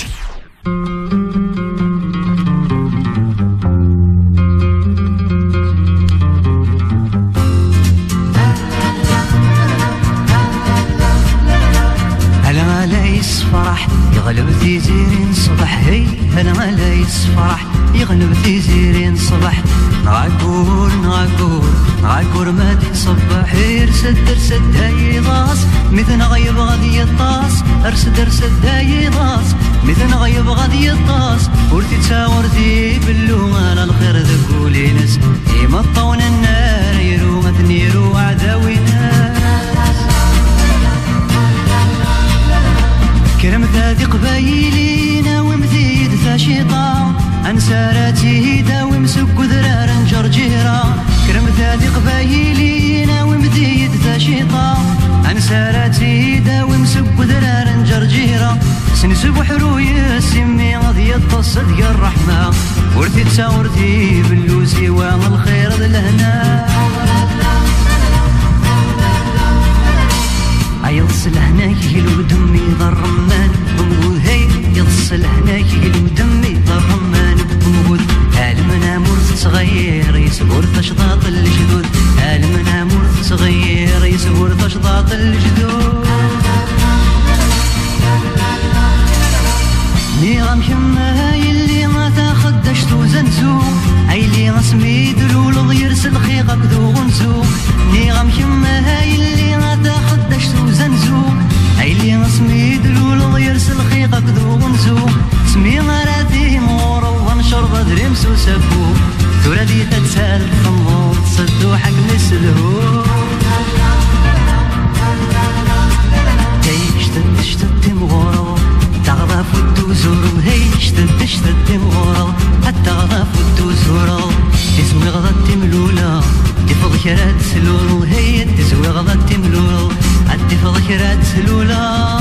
على ليس فرح يغلب تيزيري يغلب تيزيرين الصبح نعقور نعقور نعقور ما دي صبح يرسد رسد هاي ضاس مثل غيب غادي يطاس ارسد رسد هاي ضاس مثل غيب غادي يطاس ورتي تساورتي باللوم على الخير ذكولي ناس إيما طون النار يرو مثنيرو عداوينا كرم ذاتي قبايلينا ومزيد فاشيطا أنساراتي داوي مسك ذرار جرجيرا كرم ذاتي قبايلينا ومزيد فاشيطا أنساراتي داوي مسك ذرار جرجيرا سنسب حروي سمي غضي التصد يا الرحمة ورثي تساورتي باللوسي وان الخير ذلهنا يضصل هناك يلو دمي ضرمان بمود هي يضصل هناك يلو دمي ضرمان بمود عالمنا مرث صغير يسبور تشطاط الجدود عالمنا مرث صغير يسبور تشطاط الجدود لي غمشمها يلي ما تاخدش توزنزو عيلي غسمي دلول يرسل خيقك ذو غنزو لي غمشمها يلي ما تاخدش توزنزو عيلي غسمي دلول يرسل خيقك ذو غنزو سمي غراتي مورا وانشر بدري مسوسكو ثورة دي تتسال خمو تصدو حق نسلهو تيشتد شتد مغورو تغضى فدو زورو هي شتد شتد مغورو حتى غضى فدو زورو تسوي غضى تملولا تفض كرات سلولو هي تسوي غضى تملولو تفض كرات سلولا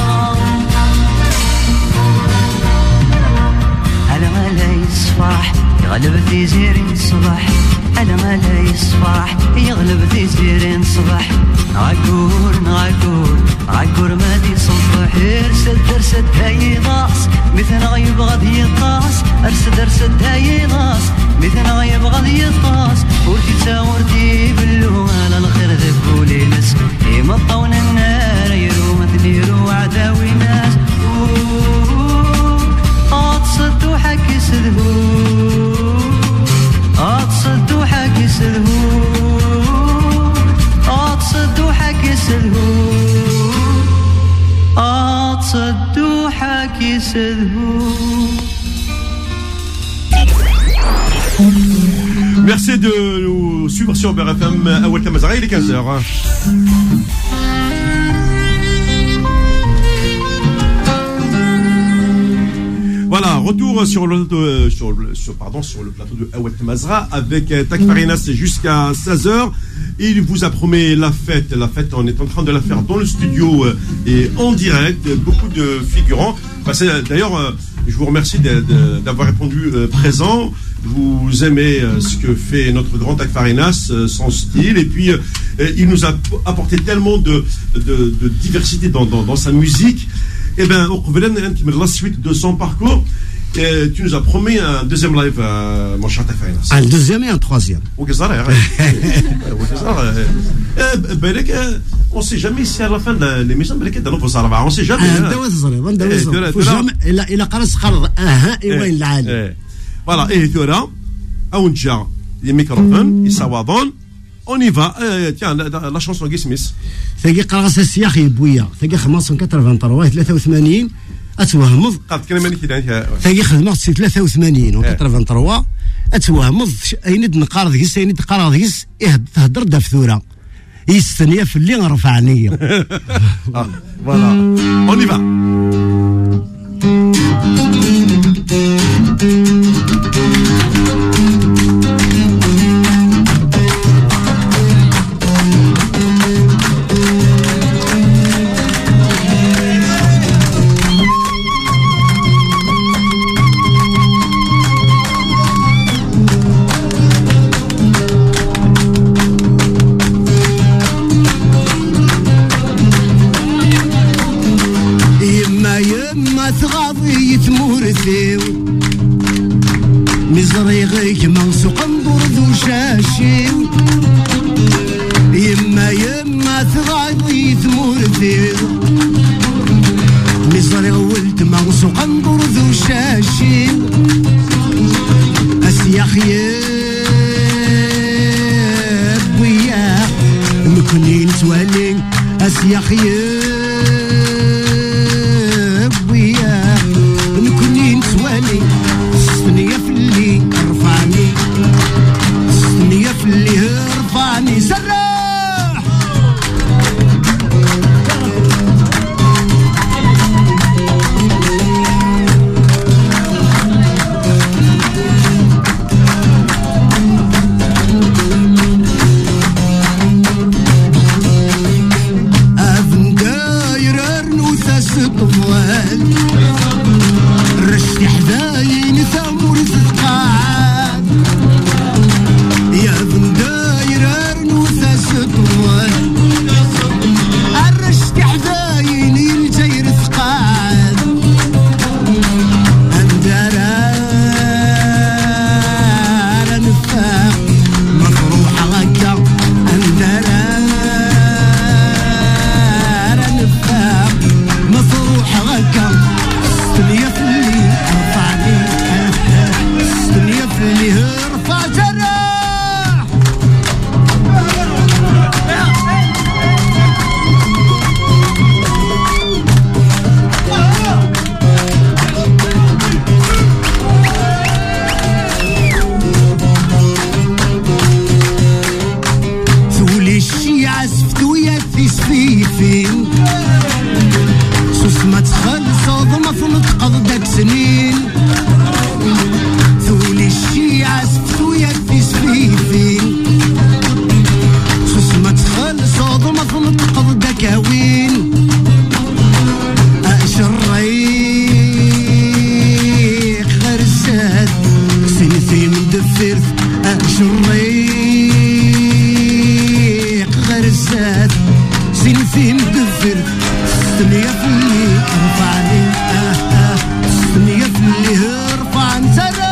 على ما لا يصفح يغلب في زيرين الصباح على ما لا يصفح يغلب في زيرين الصباح عقور عقور عقور ما دي صبح ارسد ارسد هاي ضاس مثل غيب غادي يطاس ارسد ارسد هاي ضاس مثل غيب غادي يطاس ورتي تساورتي باللوم على الخير ذكولي ناس إيما طون النار يرو مثليرو عداوي ناس أتصدو حكي سدهو أتصدو حكي سدهو أتصدو حكي سدهو أتصدو حكي سدهو. Merci de nous suivre sur B R F M à Walta Mazara, il est quinze heures. Voilà, retour sur le, euh, sur le, sur, pardon, sur le plateau de Awet Mazra avec euh, Takfarinas jusqu'à seize heures. Il vous a promis la fête. La fête, on est en train de la faire dans le studio euh, et en direct. Beaucoup de figurants. Bah, d'ailleurs, euh, je vous remercie de, de, d'avoir répondu euh, présent. Vous aimez euh, ce que fait notre grand Takfarinas, euh, son style. Et puis, euh, il nous a apporté tellement de, de, de diversité dans, dans, dans sa musique. Eh bien, la suite de son parcours, et tu nous as promis un deuxième live, euh, mon cher Takfarinas. Un deuxième et un troisième. On ne sait jamais si à la fin de l'émission, on ne sait jamais. Voilà, et tu as un les microphones, ils s'awadonnent. On y va. Euh, tiens, la, la, la chanson Guy Smith. ثقي قرص السياخي بويا ثقي خمسة وثمانين ثلاثة وثمانين أتوهمض قد كلمة مني كده ثقي خدمة ثلاثة وثمانين وثمانين أتوهمض أيند نقارض جس أيند قارض جس إيه تهدر دفتورة يستنيا في اللي رفعني. Voilà. On y va. مزريغيك موسوق انظر ذو شاشي يما يما تغاضي ثمور ذيو مزريغ ولد موسوق انظر ذو شاشي خياب وياه مكني نتوالي اسيا خياب وياه مكني نتوالي الصنية في اللي رفعني الصنية في اللي رفعني سراح رشتي حذايني ثمور ثقعان يا بن داير ارنوثة سطوان رشتي حذايني الجير ثقعان اندرار نفاق مفروحة غدا اندرار نفاق مفروحة غدا الدنيا في اللي رفعني الدنيا في اللي رفع جراح ثولي الشيعة سفتو يا في سفيفين سوس ما تخلص ضمة نتقض داك سنين ثولي الشيعة سفتو يا في سفيفين سوس ما تخلص ضمة نتقض داك هوين أشريق غرزات سنتي من دفرت أشريق غرزات سنتي من دفرت الدنيا في اللي رفعني الدنيا في اللي رفعني سراح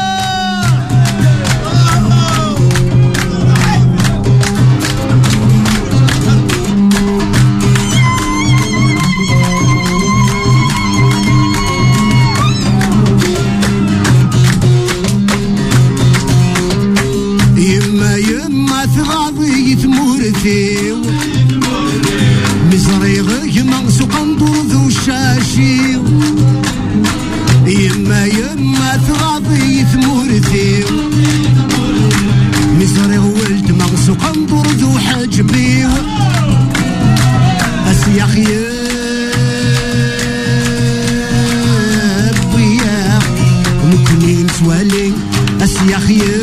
يما يما ثغاضي ثمورتي مزريغ منسوق ندور ذو الشاشي يما يما ثغاضي ثمورتي مزريغ ولد منسوق ندور ذو حجبي اسيا خياب وياه ممكن نتوالي اسيا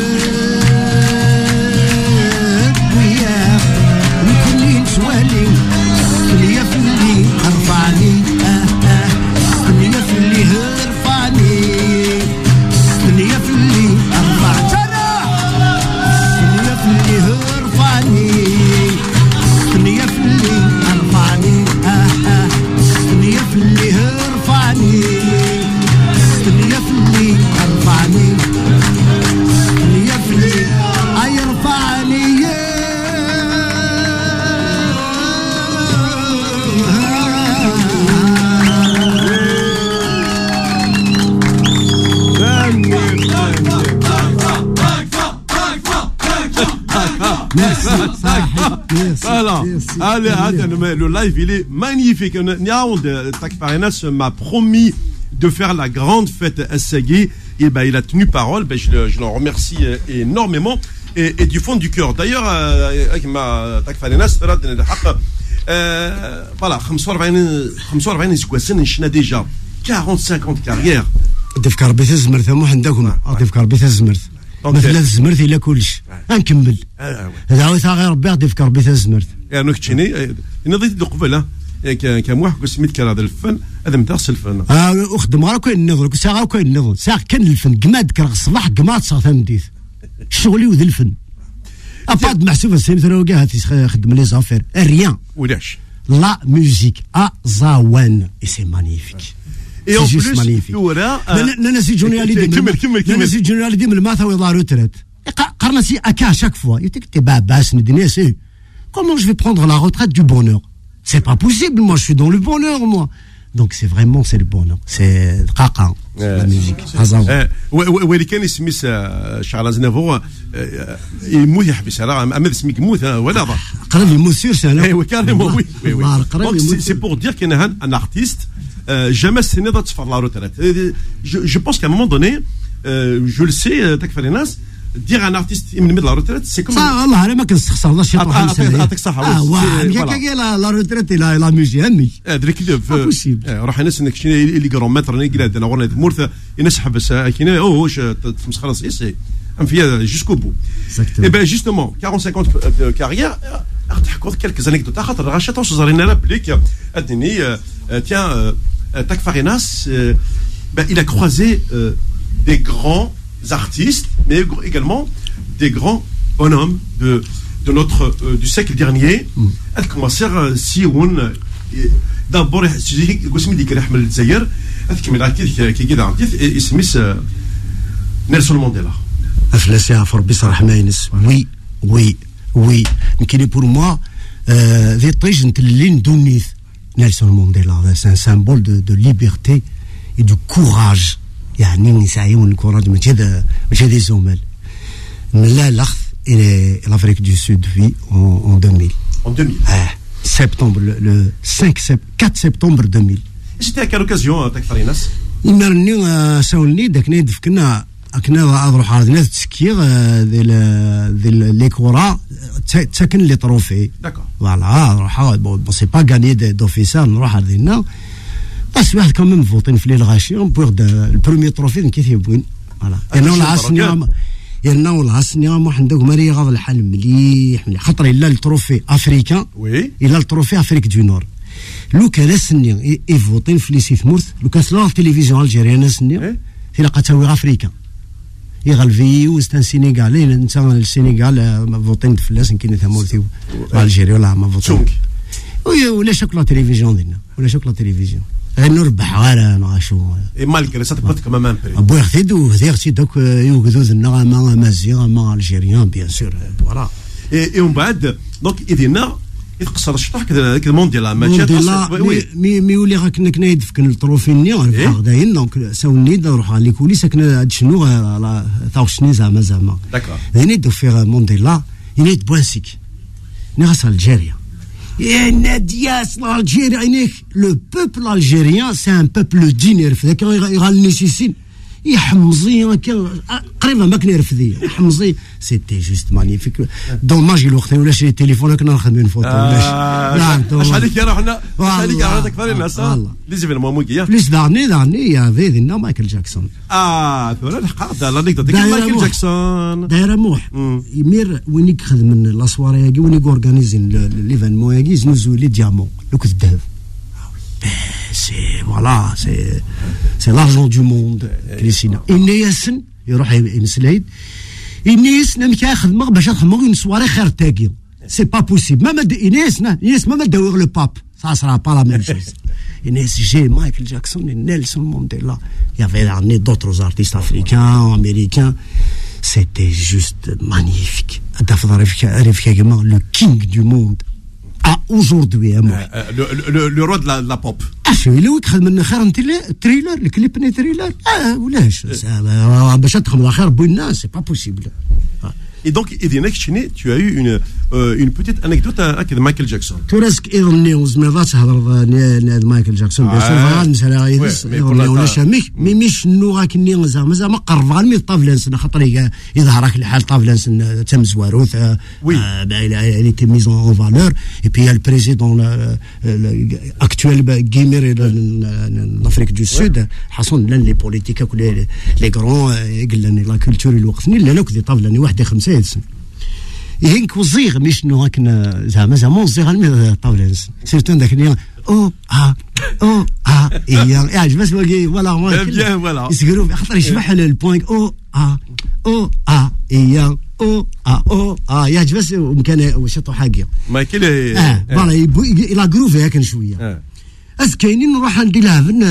خياب وياه ممكن نتوالي الدنيا في اللي رفعني الدنيا في اللي رفعني الدنيا في اللي رفعني الدنيا في اللي رفعني الدنيا في اللي رفعني الدنيا في اللي رفعني الدنيا في اللي رفعني الدنيا في اللي اي رفعني Voilà. Allez, allez, le live il est magnifique. Niaound Takfarenas m'a promis de faire la grande fête à Segui. Et ben il a tenu parole. Ben je, je l'en remercie énormément et, et du fond du cœur. D'ailleurs, avec ma Takfarenas, voilà, خمسة وأربعين سنة déjà quarante-cinq ans de carrière. تفكر بيت الزمرت مو عندكم تفكر بيت الزمرت مثل الزمرت إلا كلش نكمل هذا هو ثاغي ربي غادي يفكر بيت الزمرت يعني كتشيني نضيت قبل كان واحد سميت كان هذا الفن هذا مدرس الفن اه اخدم غير كاين النظر ساعه كاين النظر ساعه كان الفن كماد كرا الصباح كماد صافي مديت شغلي وذ الفن اباد محسوب السيمتر وكاع خدم لي زافير ريان ولاش لا ميوزيك ازاوان اي سي مانيفيك Et en plus, Laura, نانا سي جونيالي دي كمل كمل كمل نانا سي جونيالي دي من الماثا ويضع روتريت قرنا سي اكا chaque fois يتك تي باباس ندني سي comment je vais prendre la retraite du bonheur c'est pas possible moi je suis dans le bonheur moi Donc c'est vraiment c'est le bonheur. C'est qaqa la musique. اه واللي كان يسمي شارل ازنافور يموت يحبس راه ما سميك يموت ولا قريب يموت سير سنه ايوا كاريمون وي وي دونك سي بور دير كان ان ارتيست jamais سني تفر لا روتريت جو بونس كا مومون دوني جو لو سي تكفر الناس dire un artiste من ميد لا روتريت سي كوم اه والله انا ما كنستخسرش شي طرح يعطيك الصحه اه كاع لا روتريت لا لا ميوزي همي دريك راح الناس انك شنو اللي قرون متر ني قلاد انا ورنا مورث الناس حبس كاين او واش خلاص يسي ام فيها جوسكو بو اي ben justement quarante-cinq ans de carrière تحكوا quelques anecdotes خاطر غاشا توصل لنا رابليك ادني tiens Takfarinas il a croisé des grands artistes, mais également des grands bonhommes de, de notre, euh, du siècle dernier. Elle commence à si on d'abord, si je dis que je dis que je suis Zaire, elle qui me l'a dit qui est dans le titre, et c'est Miss Nelson Mandela. أفلسي عفر بصراحة ما ينس. Oui, oui, oui. يمكن pour moi, ذي طيج نتلين دونيث نيلسون مانديلا. C'est un symbole de, de liberté et de courage. يعني نسعيون الكوراج ماشي هذا ماشي هذا الزمل من لا الاخذ الى l'Afrique du Sud في en deux mille en deux mille اه septembre le cinq quatre septembre deux mille c'était à quelle occasion Takfarinas يمرني ساولني داك نيد كنا كنا نروح عندنا تسكير ديال لي كورا تسكن لي تروفي داكور فوالا نروح بون سي با غاني دوفيسار نروح عندنا بس واحد كان من فوتين في ليل غاشي بوغ البروميي تروفي كيف يبوين فوالا انا ولا عسني انا ولا عسني ما عندك ماري غاض الحال مليح مليح خاطر الا التروفي افريكان وي الا التروفي افريك دو نور لو كان سني اي فوتين في لي سيت مورث لو كان لا التلفزيون الجيريان سني في لقى تاوي افريكان يغلفي وستان سينيغالي انت السينيغال فوتين في الناس كاين ثمورثي الجيريا ولا ما فوتين ولا شكل التلفزيون ديالنا ولا شكل التلفزيون نربح غير نغاشو اي مالكري سا تبقى كما مامبري ابو يخدو هذيك دوك يوغدو ذنا ما مازيغ ما الجيريان بيان سور فوالا اي ومن بعد دونك اذنا يتقصر الشطح كذا هذاك المونديال ماتش مي مي ولي كنا كنا يدفكن التروفي ني غاداين دونك ساوني نروح على كوليس كنا هاد شنو تاع شنو زعما زعما داكور هني دو في مونديلا يني بوانسيك نغسل الجيريا le peuple algérien c'est un peuple digne فذاك يغال سيسين يحمزي قريبا ما كان يرفدي يحمزي سيتي جوست مانيفيك دوماج الوقت ولا شي تليفون كنا نخدموا فوتو ولا نعم اش عليك يا روحنا اش عليك يا روحنا كثر الناس لي زيفينمون موكيا بليس دارني دارني يا في دينا مايكل جاكسون اه ثورة الحق هذا لانيكدوت ديك مايكل جاكسون دايره موح يمير وين يخدم من لا سواري ياكي وين يورغانيزين ليفينمون ياكي زنوزو لي ديامون لوك الذهب سي فوالا سي سي لارجون دو موند كريسينا الناس يروح يمسلايد الناس نم كيخدم باش نخدموا اون سواري خير تاكي سي با بوسيبل ماما الناس الناس ماما داوغ لو باب سا سرا با لا ميم شوز الناس جي مايكل جاكسون نيلسون مانديلا يافي عني دوتروز ارتيست افريكان امريكان سيتي جوست مانيفيك دافض عرف عرف كيما لو كينغ دو موند à aujourd'hui à moi le le le roi de la la pop اشوي لو يخدم من خير تريلر الكليب ني تريلر اه ولاش باش تخدم على خير بو الناس سي با بوسيبل et donc Edina Chine tu as eu une euh, une petite anecdote avec Michael Jackson تورسك ايضا نيوز ما تهضر مايكل جاكسون بيان سور مثلا يدس ولا شاميك مي مش نو راك ني زعما زعما قربان مي طافلانس خاطر يظهرك الحال طافلانس تم زواروث il était mis en valeur et puis il y a le président actuel Guimer l'Afrique du Sud حصل لنا لي بوليتيكا كل لي غران قال لنا لا كولتور الوقتني لا لا كدي طافلاني واحد خمسة يهنك وزيغ مش نو هكنا زعما زعما وزيغ المي طاولانس سيرتون داك اليوم او اه او اه يا يعجبك فوالا بيان فوالا يسكروا خاطر يشبح البوينت او اه او اه يا او اه او اه يعجبك ومكان واش طو حاجه ما كاين اه فوالا الى جروف هكا شويه اس كاينين نروح ندير لها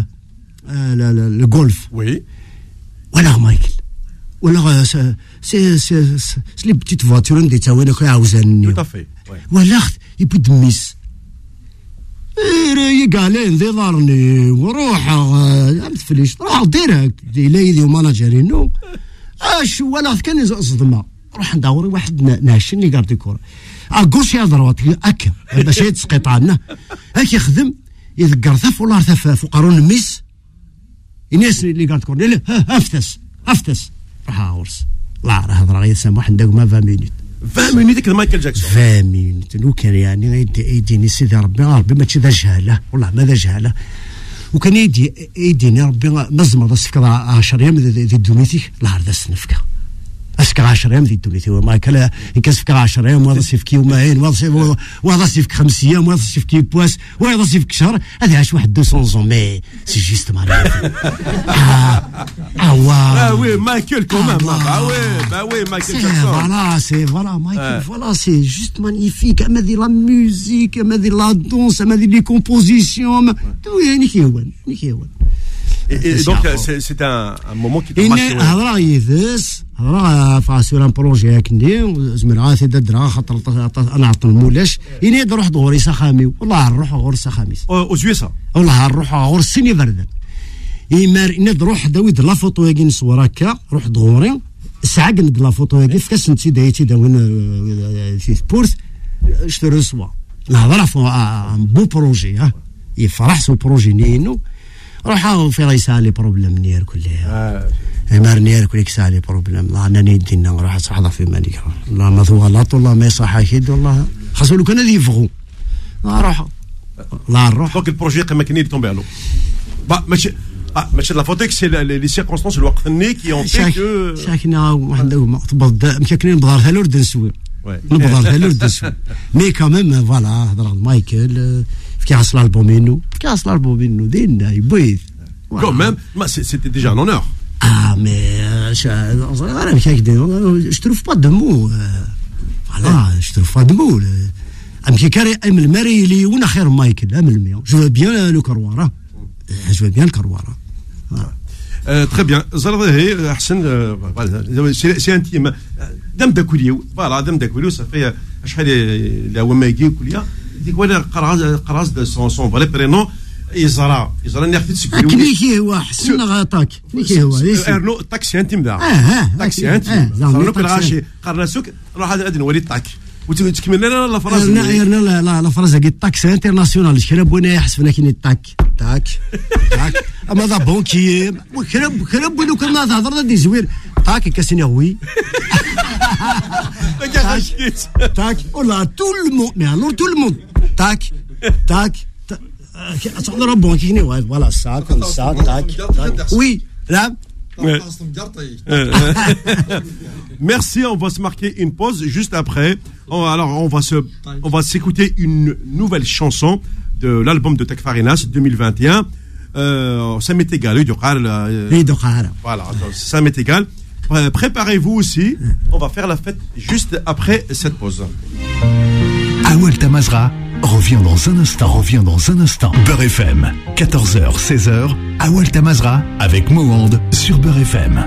الجولف وي ولا مايكل ولا سي سي سي لي بتيت فواتور ندي تاوينا كي عاوزاني tout à fait ولا يبد ميس يقالين ذي ضرني وروح تفليش روح ديريكت دي ليدي وماناجرينو اش ولا كان صدمه روح ندوري واحد ناشن اللي قال كورة اقوش يا ضروات اكا باش يتسقط عنا هاك يخدم يذكر ثف ولا ثف فقرون الميس الناس اللي قالت كورة لا افتس افتس راح اغرس لا راه هضره غير سامح نداك ما عشرين مينوت عشرين مينوت كان مايكل جاكسون عشرين مينوت لو كان يعني يديني سيدي ربي ربي ماشي ذا جهاله والله ما ذا جهاله وكان يدي يديني ربي مزمر السفكه عشرة ايام ذي دونيتي لا هذا السنفكه اسكا عشرة ايام ذي دونيتي وما كلا ان كسفك عشرة ايام وهذا سيفكي وماين وهذا سيفك خمس ايام وهذا سيفكي بواس وهذا سيفك شهر هذا عاش واحد مئتين زون مي سي جيست ماري اه وي مايكل كومام bah oui bah oui Michael Jackson voilà c'est voilà Michael voilà c'est juste magnifique اما ذي لا ميوزيك اما ذي لا دونس اما ذي لي كومبوزيسيون تو يعني كيهون كيهون et donc c'est un un moment qui t'a marqué هضره يذس هضره فاسور ان بروجي هكني زمرا ثدا درا خاطر انا عطل مولاش اني نروح دوري سخامي والله نروح غور سخاميس او سويسرا والله نروح غور سيني بردان يمار إن نروح داويد لا فوتو يجي نصور هكا روح دغوري ساعة قلت لا فوتو يجي في كاس نتي دايتي داوين في بورث اشتري سوا نهضر في ان بو بروجي ها يفرح سو بروجي نينو روح في ريسا لي بروبليم نير كلها يمار نير كلك سالي بروبليم لا انا نيدينا نروح صحضه في مالك لا ما هو لا والله ما صح اكيد والله خاصو لو كان يفغو نروح لا نروح دونك البروجي كما كان يتومبي علو با ماشي Ah, mais c'est de la photo que c'est les circonstances le وقت qui ont fait que شاكنا واحد تبض مشاكلين بضارها لورد نسوي نبضارها لورد نسوي مي كمان فوالا هضر مايكل كي حصل البومينو كي حصل البومينو دينا يبيض quand même c'était déjà un honneur ah mais انا مش هكذا je trouve pas de mots voilà je trouve pas de mots ام كي كاري ام الماري لي ونا خير مايكل ام المية je veux bien le كروارا je veux bien le كروارا très bien زرده احسن سي انتيم دم داكوليو فوالا دم داكوليو صافي شحال اللي هو ماكي كوليا ديك ولا قراز قراز دو سون سون فري برينون يزرا يزرا ناخذ تسكري كلي كي هو حسن غاطاك كلي كي هو ارنو تاكسي انتيم دا تاكسي انتيم صار كل غاشي قرناسوك روح هذا نوري تاك وتكمل لنا لا فراز لا لا لا لا فراز قلت تاكسي انترناسيونال شرب وانا يحسبنا كاين تاك تاك تاك اما ذا بونكي وكرب كرب لو كنا تهضر دي زوير تاك كاسيني وي تاك ولا تو المون مي الور تو المون تاك تاك تهضر بونكي ني فوالا سا كون سا تاك وي لا Merci, on va se marquer une pause juste après. On, alors on va se, on va s'écouter une nouvelle chanson de l'album de Takfarinas deux mille vingt et un. Euh, ça m'est égal, euh, voilà, ça m'est égal. Euh, préparez-vous aussi. On va faire la fête juste après cette pause. Awal Tamazra revient dans un instant. Revient dans un instant. Beurre F M, quatorze heures, seize heures. Awal Tamazra avec Mohand sur Beurre F M.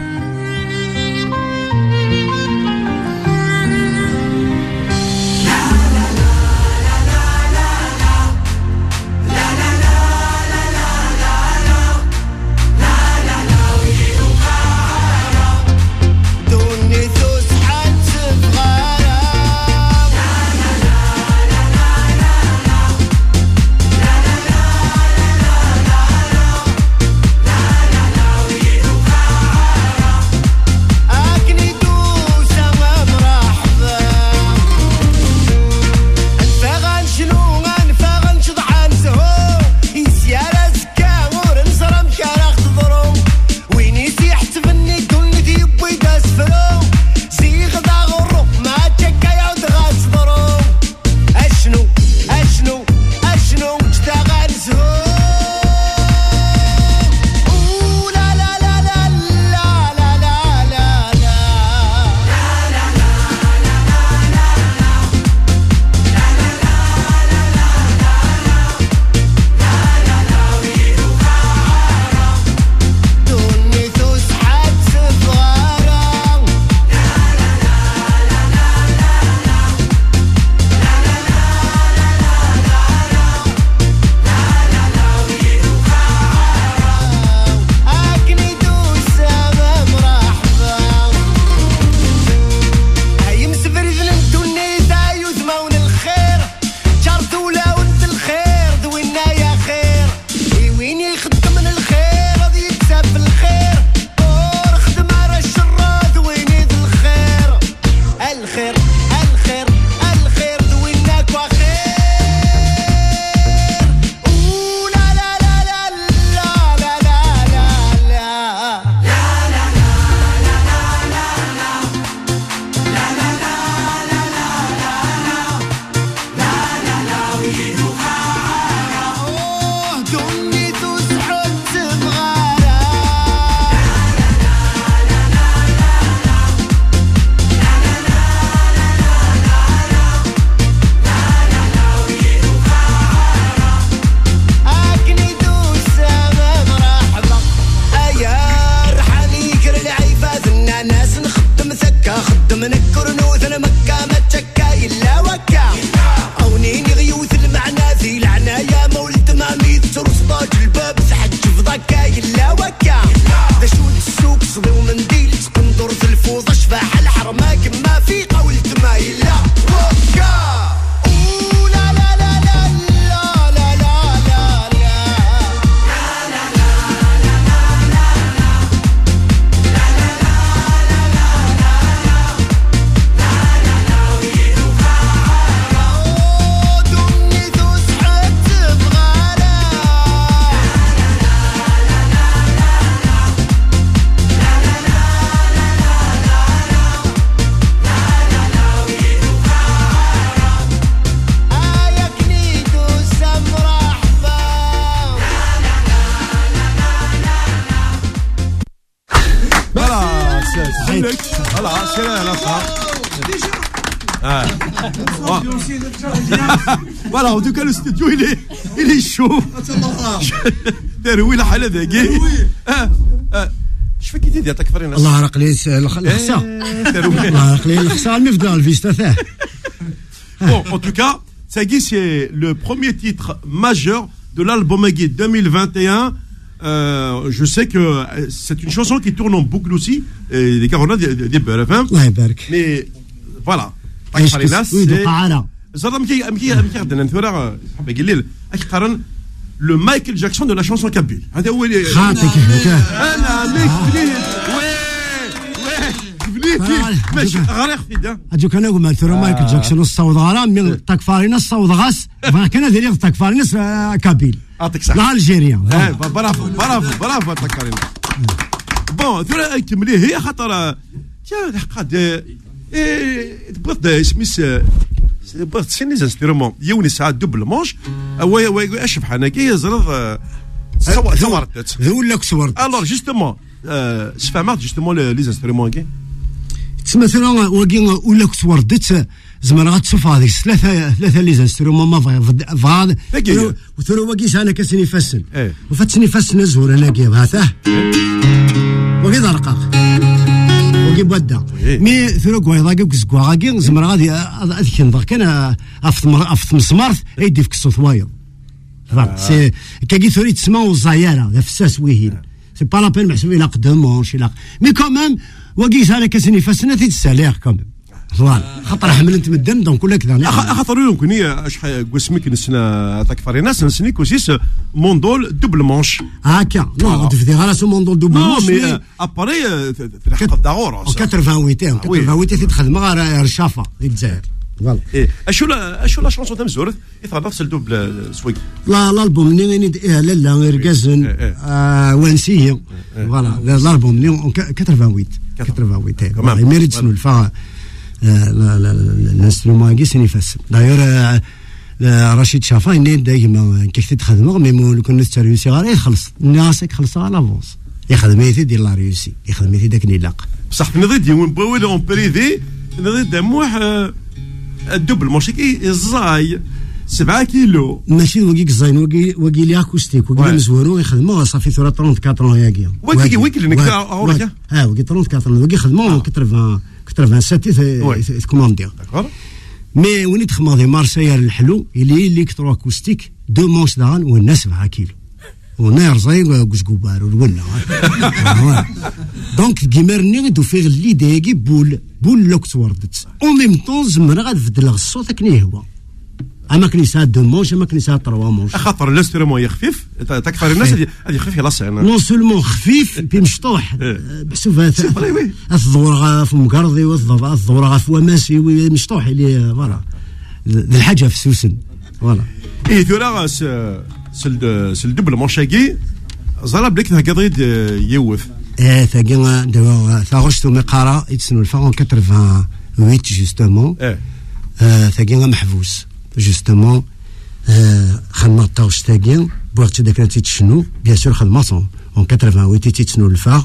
la la la c'est là, là, ça. Ah. Voilà, en tout cas, le studio, il est, il est chaud. تروي الحالة ذاكي. شو فيك تدي تكفر الناس؟ الله رق لي الخسا. الله رق لي الخسا المفدال الفيستا ثاه. Bon, en tout cas, ça c'est le premier titre majeur de l'album Agui deux mille vingt et un. Euh, je sais que c'est une chanson qui tourne en boucle aussi, et les gars, on a des, des belles fins. Mais voilà. Oui, de Qara. Le Michael Jackson de la chanson kabyle. خاطك انا ميك ماشي غير خفيده هذوك انا قلت ثرو مايكل جاكسون الصوت غرام من تكفارينا الصوت غاس كان داير تكفارينا كابيل عطيك صح الجيريان برافو برافو برافو تكفارينا بون ثرو كمليه هي خاطر تي قاد بغيت اسميس بغيت تسين لي زانسترومون يوني ساعات دوبل مونش هو اشبح حناكي زرد صورت ذو لك صورت الوغ جوستومون سفهمت جوستومون لي زانسترومون كي تسمى مثلا واكي ولا كنت وردت زعما غتشوف هذيك ثلاثه ثلاثه لي زانسترومون ما فغاد وثرو واكي انا كاسني فاسن وفاتني فاسن زهور انا كي هاته واكي دارقاق واكي بدا مي ثرو كوايضا كسكوا غاكي زعما غادي هذيك نضر كان افت مسمارث يدي فيك الصوت وايض سي كاكي ثوري تسمى وزايره ذا فساس ويهين سي با لا بين محسوب الى قدام شي لا مي كومام واكيس انا كاسني فاسنا تيتسالير كومام فوالا خاطر حملت مدن دونك ولا كذا خاطر يمكن هي شحال قسمك نسنا تكفر ناس نسني كوسيس موندول دوبل مونش هكا نو تفدي غالا موندول دوبل مونش مي ابري في الحق داغور ثمانين ثمانين تخدم غير رشافه في الجزائر فوالا ايه اشو لا اشو لا شونسون تاع مزورت يطلع نفس الدوبل سويك لا الالبوم ني لا لا غير كازن وانسيه فوالا الالبوم ني ثمانين ثمانين فوالا ميريت شنو الفا الانسترومون كي سيني فاس داير رشيد شافا اني دايما كيف تخدم مي مو كون نستريوسي غير يخلص الناس يخلص على لافونس يخدم يدي ديال لا ريوسي يخدم يدي داك نيلاق بصح نضي ديون بويل اون بريفي نضي دموح الدبل ماشي كي زاي سبعة كيلو ماشي وكيك زاين وكي وكي لي اكوستيك وكي مزورو يخدموا صافي ثورة ثلاثة وأربعين ياكي وكي وكي اللي نكا اوريك ها وكي ثلاثة وأربعين وكي يخدموا ثمانين سبعة في كوموندير مي وني تخماضي مارسيال الحلو اللي الكترو اكوستيك دو مونش دان والناس سبعة كيلو ونير زاي كوسكوبار ولا دونك كيمرني دو فيغ لي داكي بول بول لوكس وردت اون ميم طون زمرا غادفدل الصوت كني هو اما كنيسات دو مونش اما كنيسات تروا مونش خاطر الاسترومون يخفيف تكفر الناس هذه خفيف لاصع نون سولمون خفيف بمشطوح بحسب الضوره في مقرضي والضوره في وماسي مشطوح اللي فوالا الحاجه في سوسن فوالا اي ثورا سل سل دبل مونشاكي زرا بليك هكذا يوف اه ثاقي دابا ثاغشتو مقاره يتسنو الفا ثمانية جوستومون اه ثاقي محبوس جوستومون خدمة طاوش تاقي بوغت داك تيتشنو بيان سور خدمة صون اون ثمانية تيتسنو الفا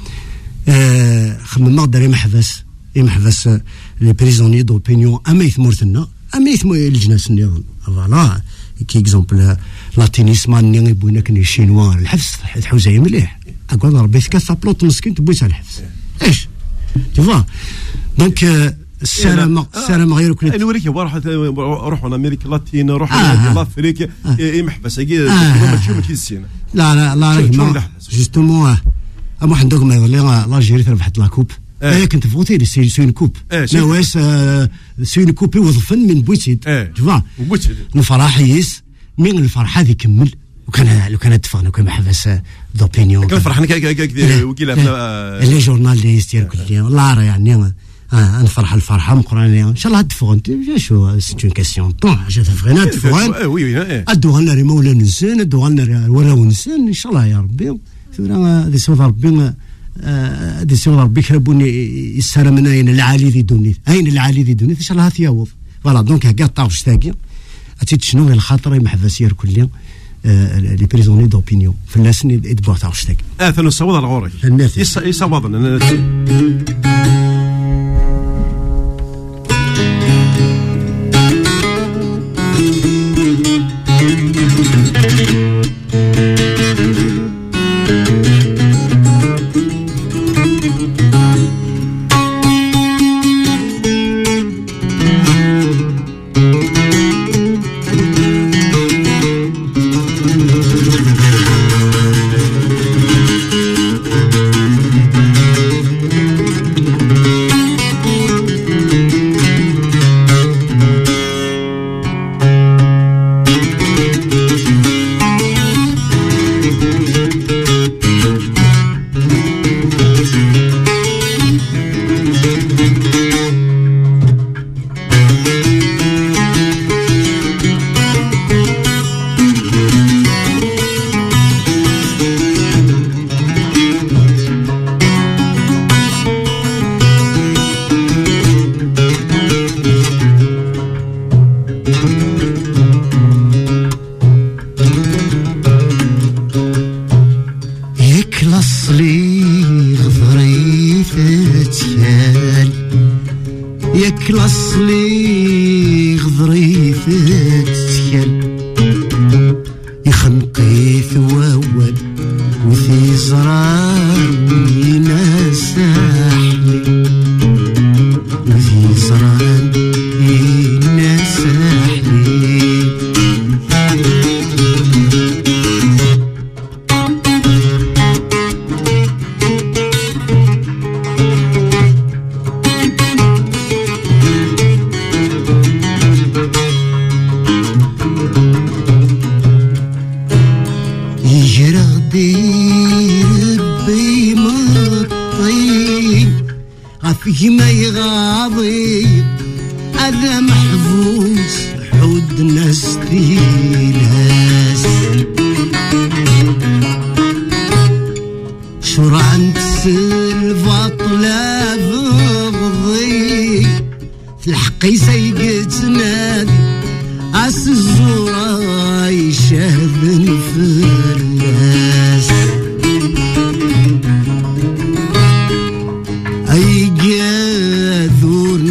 خدمة داري محبس اي محبس لي بريزوني دوبينيون اما يثمرتنا اما يثمر الجناس نيضن فوالا كي اكزومبل لاتينيسمان ني بوينا كني شينوا الحبس تحوزاي مليح اقول ربي كاثا بلوط مسكين تبويت على الحبس ايش تفوا دونك السلام السلام غير كل انا وريك روح روحوا لامريكا اللاتينيه روحوا لافريقيا اي محبس ماشي ماشي السينا لا لا لا جوستومون اما عندك ما يقول لي لاجيري ربحت لا كوب انا كنت فوتي سي سي اون كوب ما واش سي اون كوب وظفن من بويتيد تفوا نفرح يس من الفرحه هذه كمل وكان لو كان اتفقنا وكان محبس دوبينيون كان فرحنا وكيل لي جورناليست ديال كل يوم الله راه يعني اه نفرح الفرحه مقرانيه ان شاء الله تفغن شو سي اون كيسيون طون حاجه تفغنا تفغن وي وي ادو لنا مولا نسان ادو لنا ولا ونسان ان شاء الله يا ربي ثورا هذه صوت ربي هذه صوت ربي كربوني يسر من اين العالي ذي دوني اين العالي ذي دوني ان شاء الله تياوض فوالا دونك هكا طاوش تاكي اتيت شنو الخاطر محبس ير كل يوم لي بريزوني دوبينيون في الناس يدبوا تاوش تاكي اه ثاني الصوت على غورك يصوضنا تتسكن يخنقي ثواول وفي زران ينسحلي وفي زران ينسحلي فيه ما يغاضي هذا محبوس حود ناس في ناس شرعن البطلة بغضي في الحق يسيقت نادي عس الزورة يشهدن في الناس أي جاذور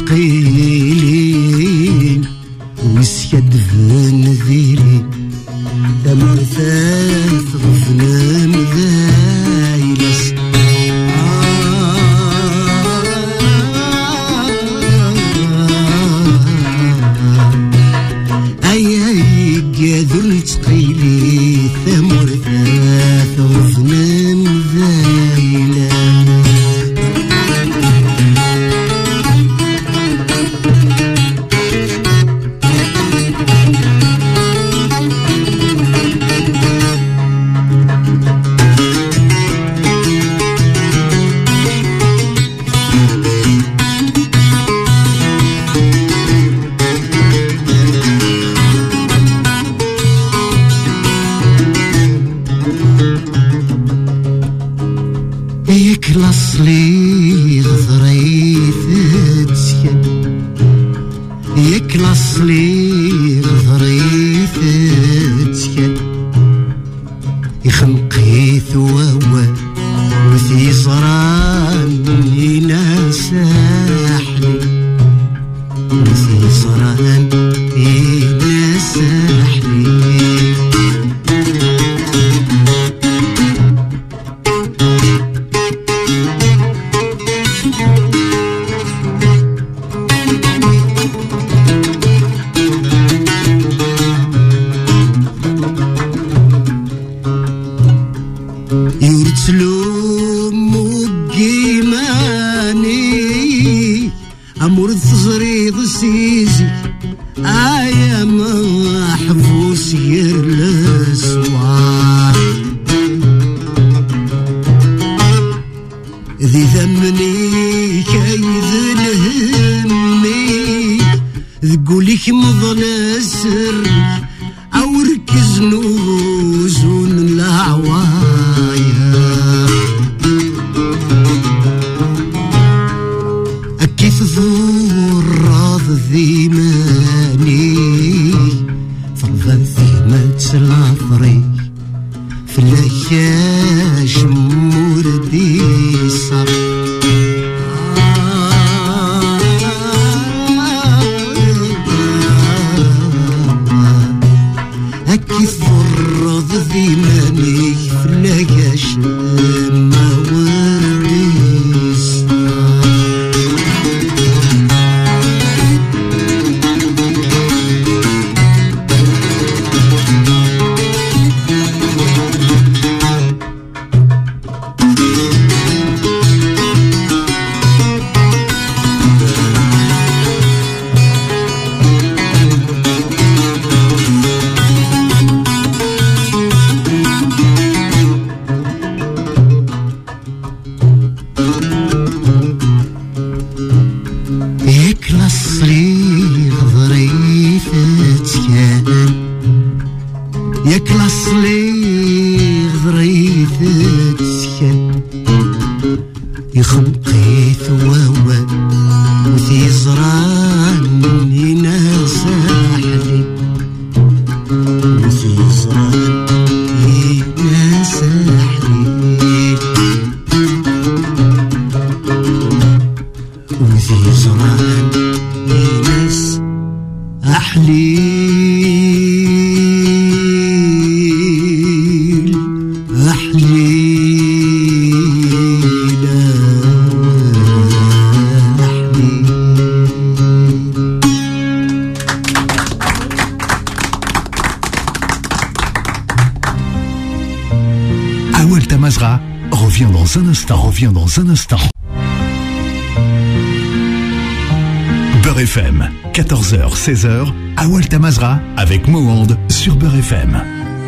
تقيلين وسيد فن ذيلين ثمر ثاث غفنا مذايلس أي أي جاذور تقيلين ثمر ثاث غفنا مذايلس يكلص لي غضريث تسكن يكلص لي غضريث تسكن يخنقي ثواوى وثي زران ينسحلي وثي زران ينسحلي يرتلوم وقيماني أمور تزريض سيزي آيا محبوس يرلسوار ذي ذمني كيذ الهمي ذقوليك مظل السر أو ركز نوزون العوايا أكيد ذور راض ذيماني فرضا ذيمات العطري في اللياش موردي صار أكيد ذور راض ذيماني في اللياش موردي صار يكلص لي غضريث تسكن يكلص لي غضريث تسكن يخنقي ثواوى وثي زران ينسحلي وثي زران ينسحلي وثي زران ينسحلي أحليل أحليل أحليل. Awel Tamazra revient dans un instant, revient dans un instant. Beurre F M, quatorze heures, seize heures, Awel Tamazra avec Mohand sur Beurre F M.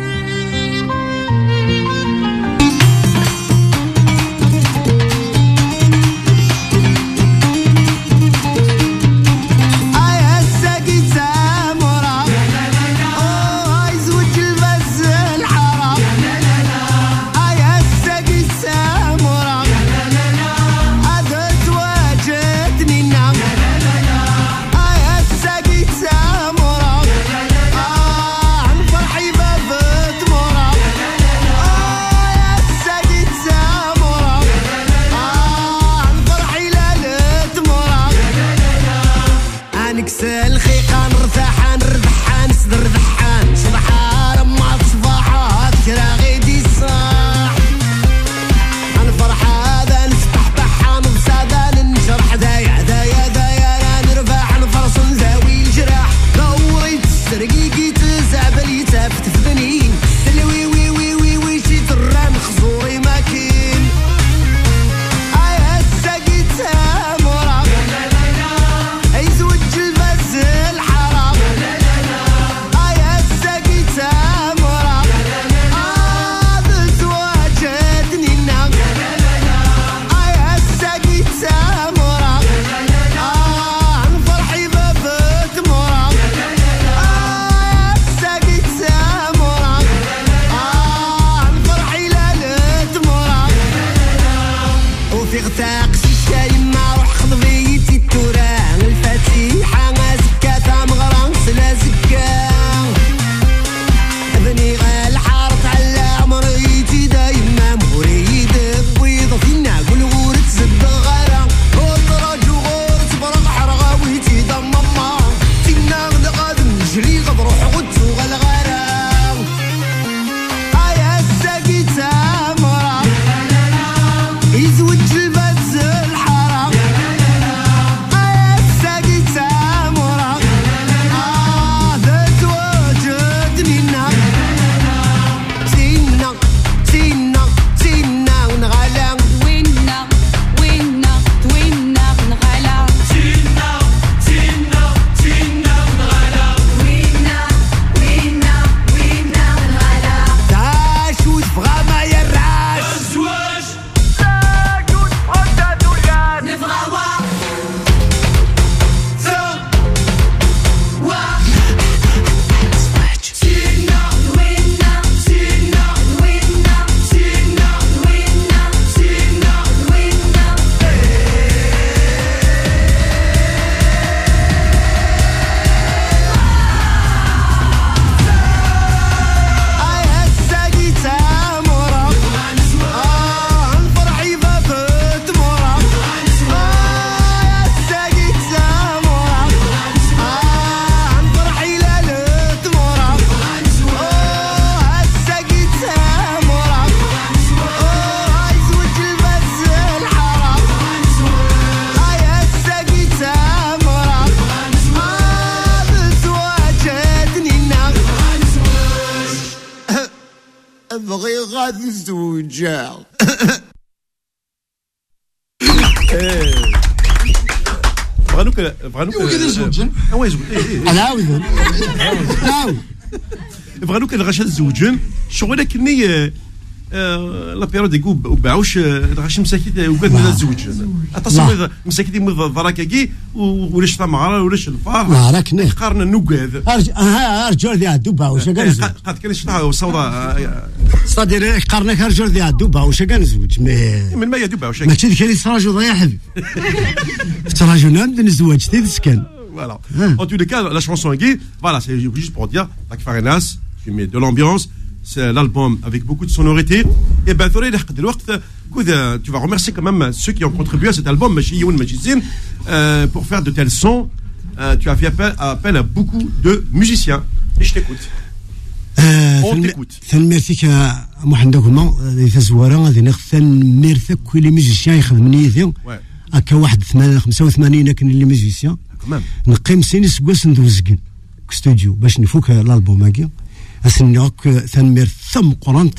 غادي نزوجها. بغا نوك بغا نوك كيدير زوجين اه يزوج انا عاود عاود بغا نوك الغاشا زوجين شغل كني لا بيريود يقول وباعوش غاش مساكيت وقاد نزوج اتصل مساكيت مض ضراكاكي ولاش ثمره ولاش الفار ما راك قارن نوكاد ها رجال ديال الدوبا واش كنزوج قاد كان شتا صودا صدير قارنك رجال ديال الدوبا واش كنزوج من ما يدوبا واش ماشي ذيك اللي تراجو يا حبيبي تراجو نبدا نزوج تي تسكن voilà en tous les cas la chanson est voilà c'est juste pour dire Tac Farinas tu mets de l'ambiance c'est l'album avec beaucoup de sonorité et ben tu vas remercier quand même ceux qui ont contribué à cet album pour faire de tels sons euh, tu as fait appel, appel à beaucoup de musiciens. Et je t'écoute. On t'écoute. تنميرتك محمد كما إذا زوارا غادي نختار تنميرتك كل ميوزيسيان يخدمني ذي هكا واحد ثمانية خمسة وثمانين كان اللي ميوزيسيان نقيم سيني سكواس ندوزكن كستوديو باش نفوك الالبوم هاكي اسنيوك تنمير ثم قرنت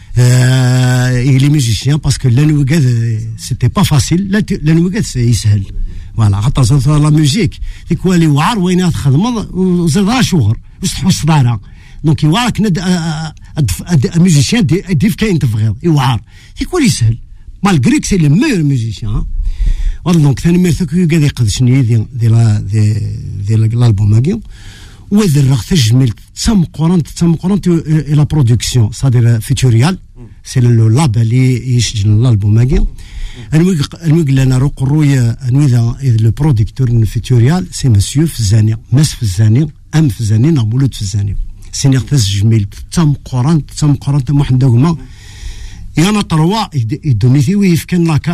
لي ميوزيسيان باسكو لا نوقاد سيتي با فاسيل لا نوقاد يسهل فوالا خاطر لا ميوزيك ديك والي وعر وين تخدم وزرها شهر وصحوا الصداره دونك يوارك ند ميوزيسيان ديف كاين تفغيض يوعر ديك والي سهل مالغريك سي لو ميور ميوزيسيان والله دونك ثاني ميرثك قاعد يقدشني دي دي لا دي دي الالبوم هاكي وذا الرغث جميل تسم قران تسم قران الى برودكسيون صادر فيتوريال سي لو لاب اللي يسجل الالبوم هاكي الموق لنا روقرويا انوذا لو برودكتور فيتوريال سي مسيو فزاني مس فزاني ام فزاني مولود فزاني سينيغ تسجميل تسم قران تسم قران محمد دوما يانا طروا يدونيتي ويف كان لا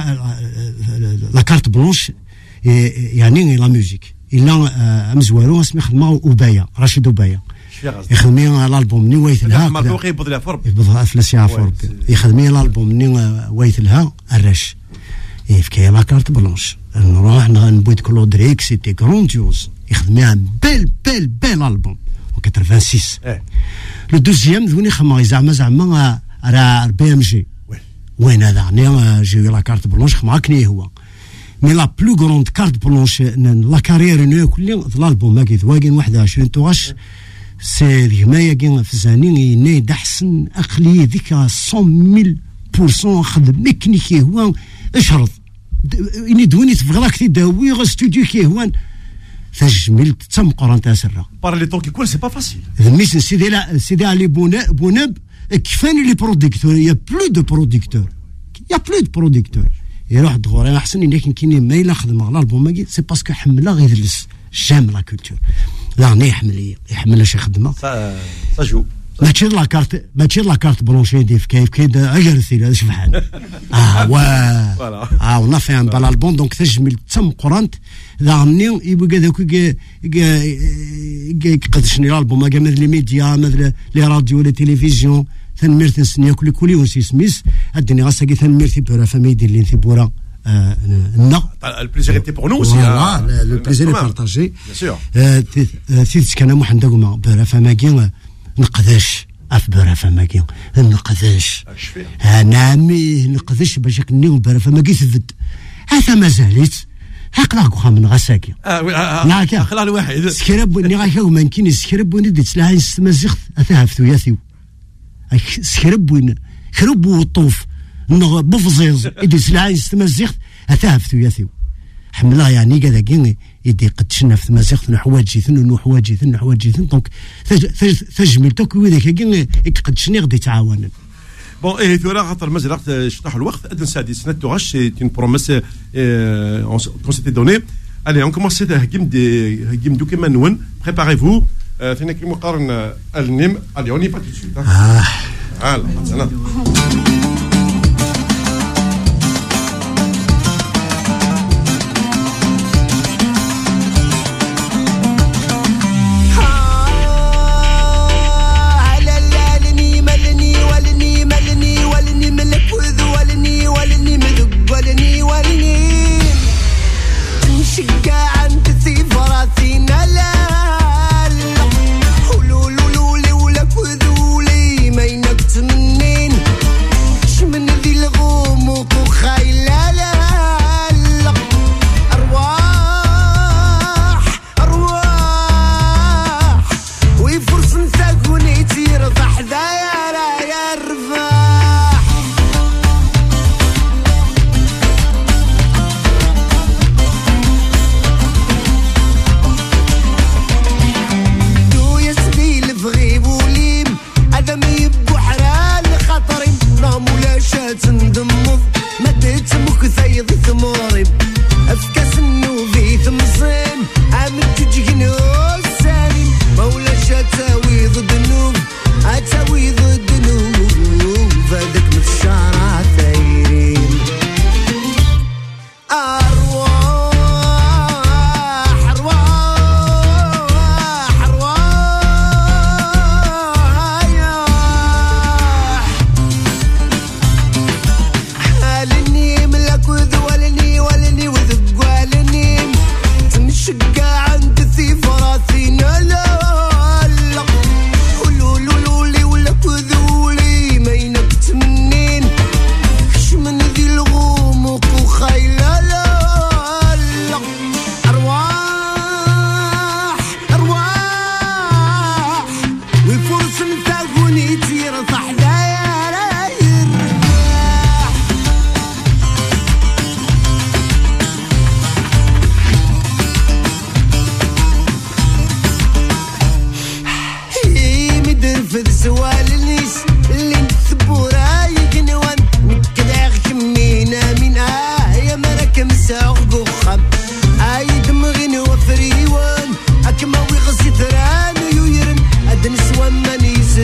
لا كارت بلونش يعني لا ميوزيك الا مزوارو اسمي خدمه وبايا رشيد وبايا يخدمي الالبوم ني وايت لها مرتوقي يبض لها فرب يبض افلاسيا فرب يخدمي الالبوم ني وايت لها الرش يف كاين لا كارت بلونش نروح نبويت كلودريك سيتي غرونديوز يخدميها بيل بيل بيل البوم ستة لو دوزيام ذوني خما زعما زعما راه بي ام جي وين هذا يعني جي لا كارت بلونش خماكني هو مي لا بلو غروند كارت بلونش لا كارير نو كل الالبوم هاكي ثواقين واحد وعشرين توغاش سي ديما كاين في زاني ني دحسن اقلي ديك مية بالمية خدم ميكنيكي هو اشرط اني دوني تبغاك تداوي غا ستوديو كي هو تجميل تم قران تاسرا بار لي طون كي كول سي با فاسيل ميس سيدي لا سيدي علي بوناب بوناب كيفان لي برودكتور يا بلو دو برودكتور يا بلو دو برودكتور يروح دغور انا احسن انك كاين ما الا خدم على الالبوم ماكي سي باسكو حمله غير يدلس جام لا كولتور لا ني يحمل يحمل شي خدمه سا سا جو ما تشير لا كارت ما تشير لا كارت بلونشي ديف كيف كيد اجرثي هذا شبحال اه و اه ونافي ان بالالبوم دونك تجمل تم قرانت ذاني يبقى هذاك يقدشني الالبوم كاع مثل لي ميديا مثل لي راديو لي تيليفزيون ثنمير تنسني كل كل يوم سيسميس ادني غاسكي ثنمير في بورا فاميدي اللي في بورا نا البليزير ايتي بور نو سي لو بليزير بارطاجي بيان سور تيت كان محمد دوما بورا فاماكي نقداش اف بورا فاماكي نقداش نعمي نقداش باش كني بورا فاماكي ثبت هذا ما زالت هكذا كو من غساكي اه خلال واحد سكرب ني غاكا وما كاين سكرب وني ديت لها نستمزخ اثها فتوياثيو سكرب وين خرب والطوف نغ بفزيز يديت لها نستمزخ اثها فتوياثيو حملها يعني كذا كين يدي قدشنا في مزيخ نحواجي ثن نحواجي ثن نحواجي ثن دونك تجميلتك وذاك كين يقدشني غادي تعاون Bon, et tu auras rattrapé le temps, je t'ai le temps. Adn Saadi, c'est une promesse euh, qu'on s'était donnée. Allez, on commence à game des game du Kemanouan. Préparez-vous. Fini qui m'ouvre al nim. Allez, on y va tout de suite. Ah, voilà, maintenant.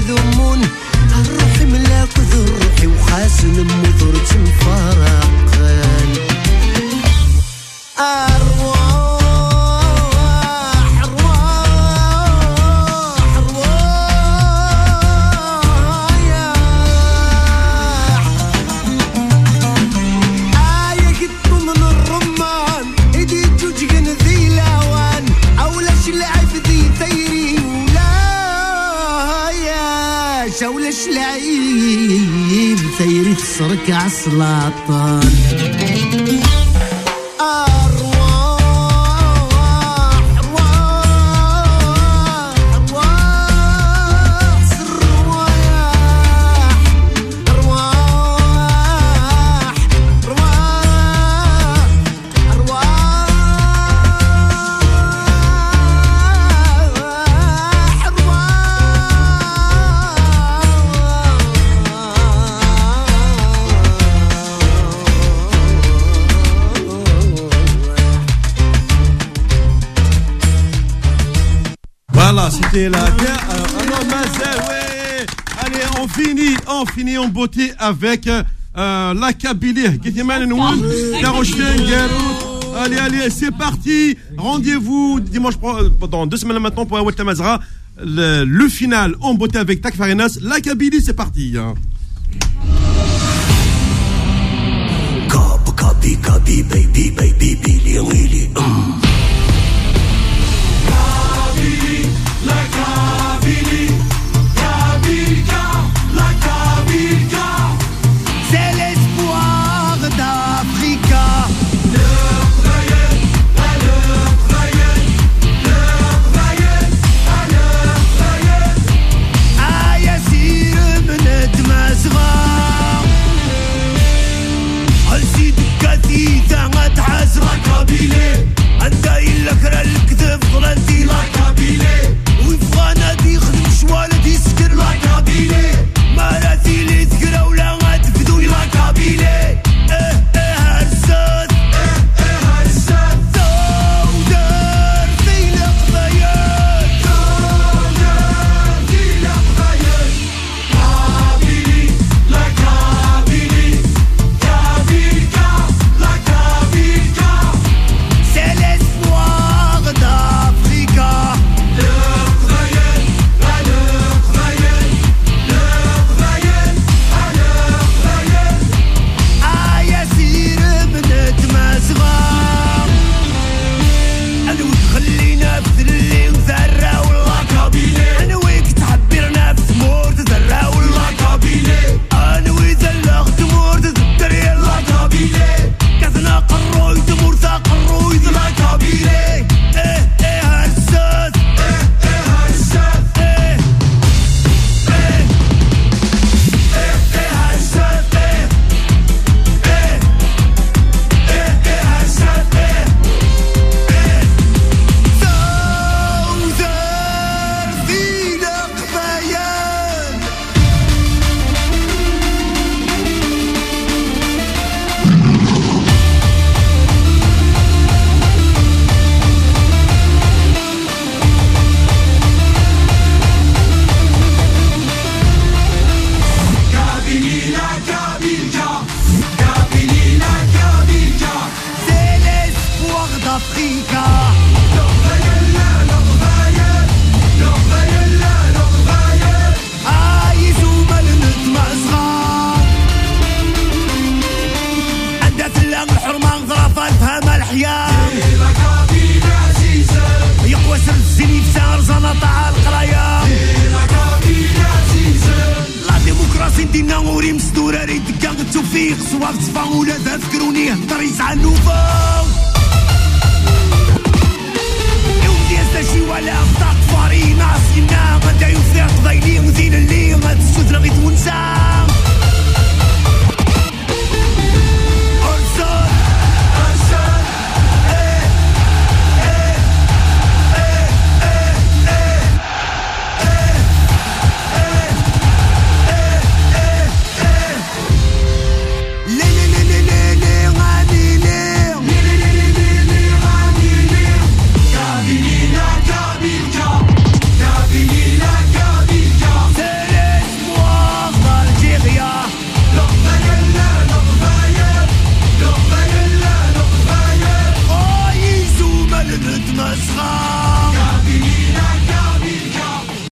ذمون الروح ملاك ذو روحي وخاسن مذور تنفرقن أرواح أرواح أرواح آية قدت من الرمان إيدي تجقن ذي لاوان أولاش لعب ذي ثيري ولا يا شولاش لعيب ثيري تسرك عالسلاطان Voilà, c'était la guerre. Alors, alors, Mazel, ouais. Allez, on finit, on finit en beauté avec euh, la Kabylie. Allez, allez, c'est parti. Rendez-vous dimanche, dans deux semaines maintenant pour Awel Tamazra. Le, le final en beauté avec Tak Farinas. La Kabylie, c'est parti. Kab, kabi, kabi, baby, baby, billy, willy. La Kabylie, Kabylia, la Kabylia. C'est l'espoir d'Africa. Leur Rayet, à leur Rayet, leur Rayet, à leur Rayet. Ah Yassir Menet Mazra. عالسيد كثيثة غتحاسب La Kabylie, أنت إلا كرا الكذب ظلنتي la Kabylie, ويبغانا دي خدم شوالة دي سكر la Kabylie, مراتي لي ذكرى ولا غتفدوني la Kabylie. اه اه هرسات Eh, eh, Harsat, دودر في القضايات Dodder, dit la Rayet. Kabylie, la Kabylie, Kabylia, la Kabylia. C'est l'espoir d'Africa. Leur Rayet, à leur Rayet, leur Rayet, à leur Rayet. آه ياسير بنت مزغار أنا ويك خلينا في ذلي وذرة والله La Kabylie, أنا ويك تعبرنا في ثمور تذرة والله la Kabylie, أنا ويزلغ تمور تذكر la يلا Kabylie, كثنا قروي تمور ذا قروي ذا la Kabylie. إيه إيه هرسات Eh, eh, Harsat, إيه eh, eh, Harsat, eh, eh, eh, eh, Harsat, eh, eh. زوزر في القبايان Kabylie, la Kabylia, Kabylie, la Kabylia. C'est l'espoir d'Africa. Leur Rayet, la, leur Rayet, leur Rayet, la, leur Rayet. عايزوا ملنت مصغر عندها اللام الحرمان ظرفات فهم الحياة La Kabylie عزيزة, يقوى سر الزني في سهر زنطة القراية la Kabylie عزيزة. لا ديمقراطي دينا غوري مسدورة ريد كان التوفيق صواب تصفى ولا تذكروني هدر يسعى النوفا يوم ديال شي ولا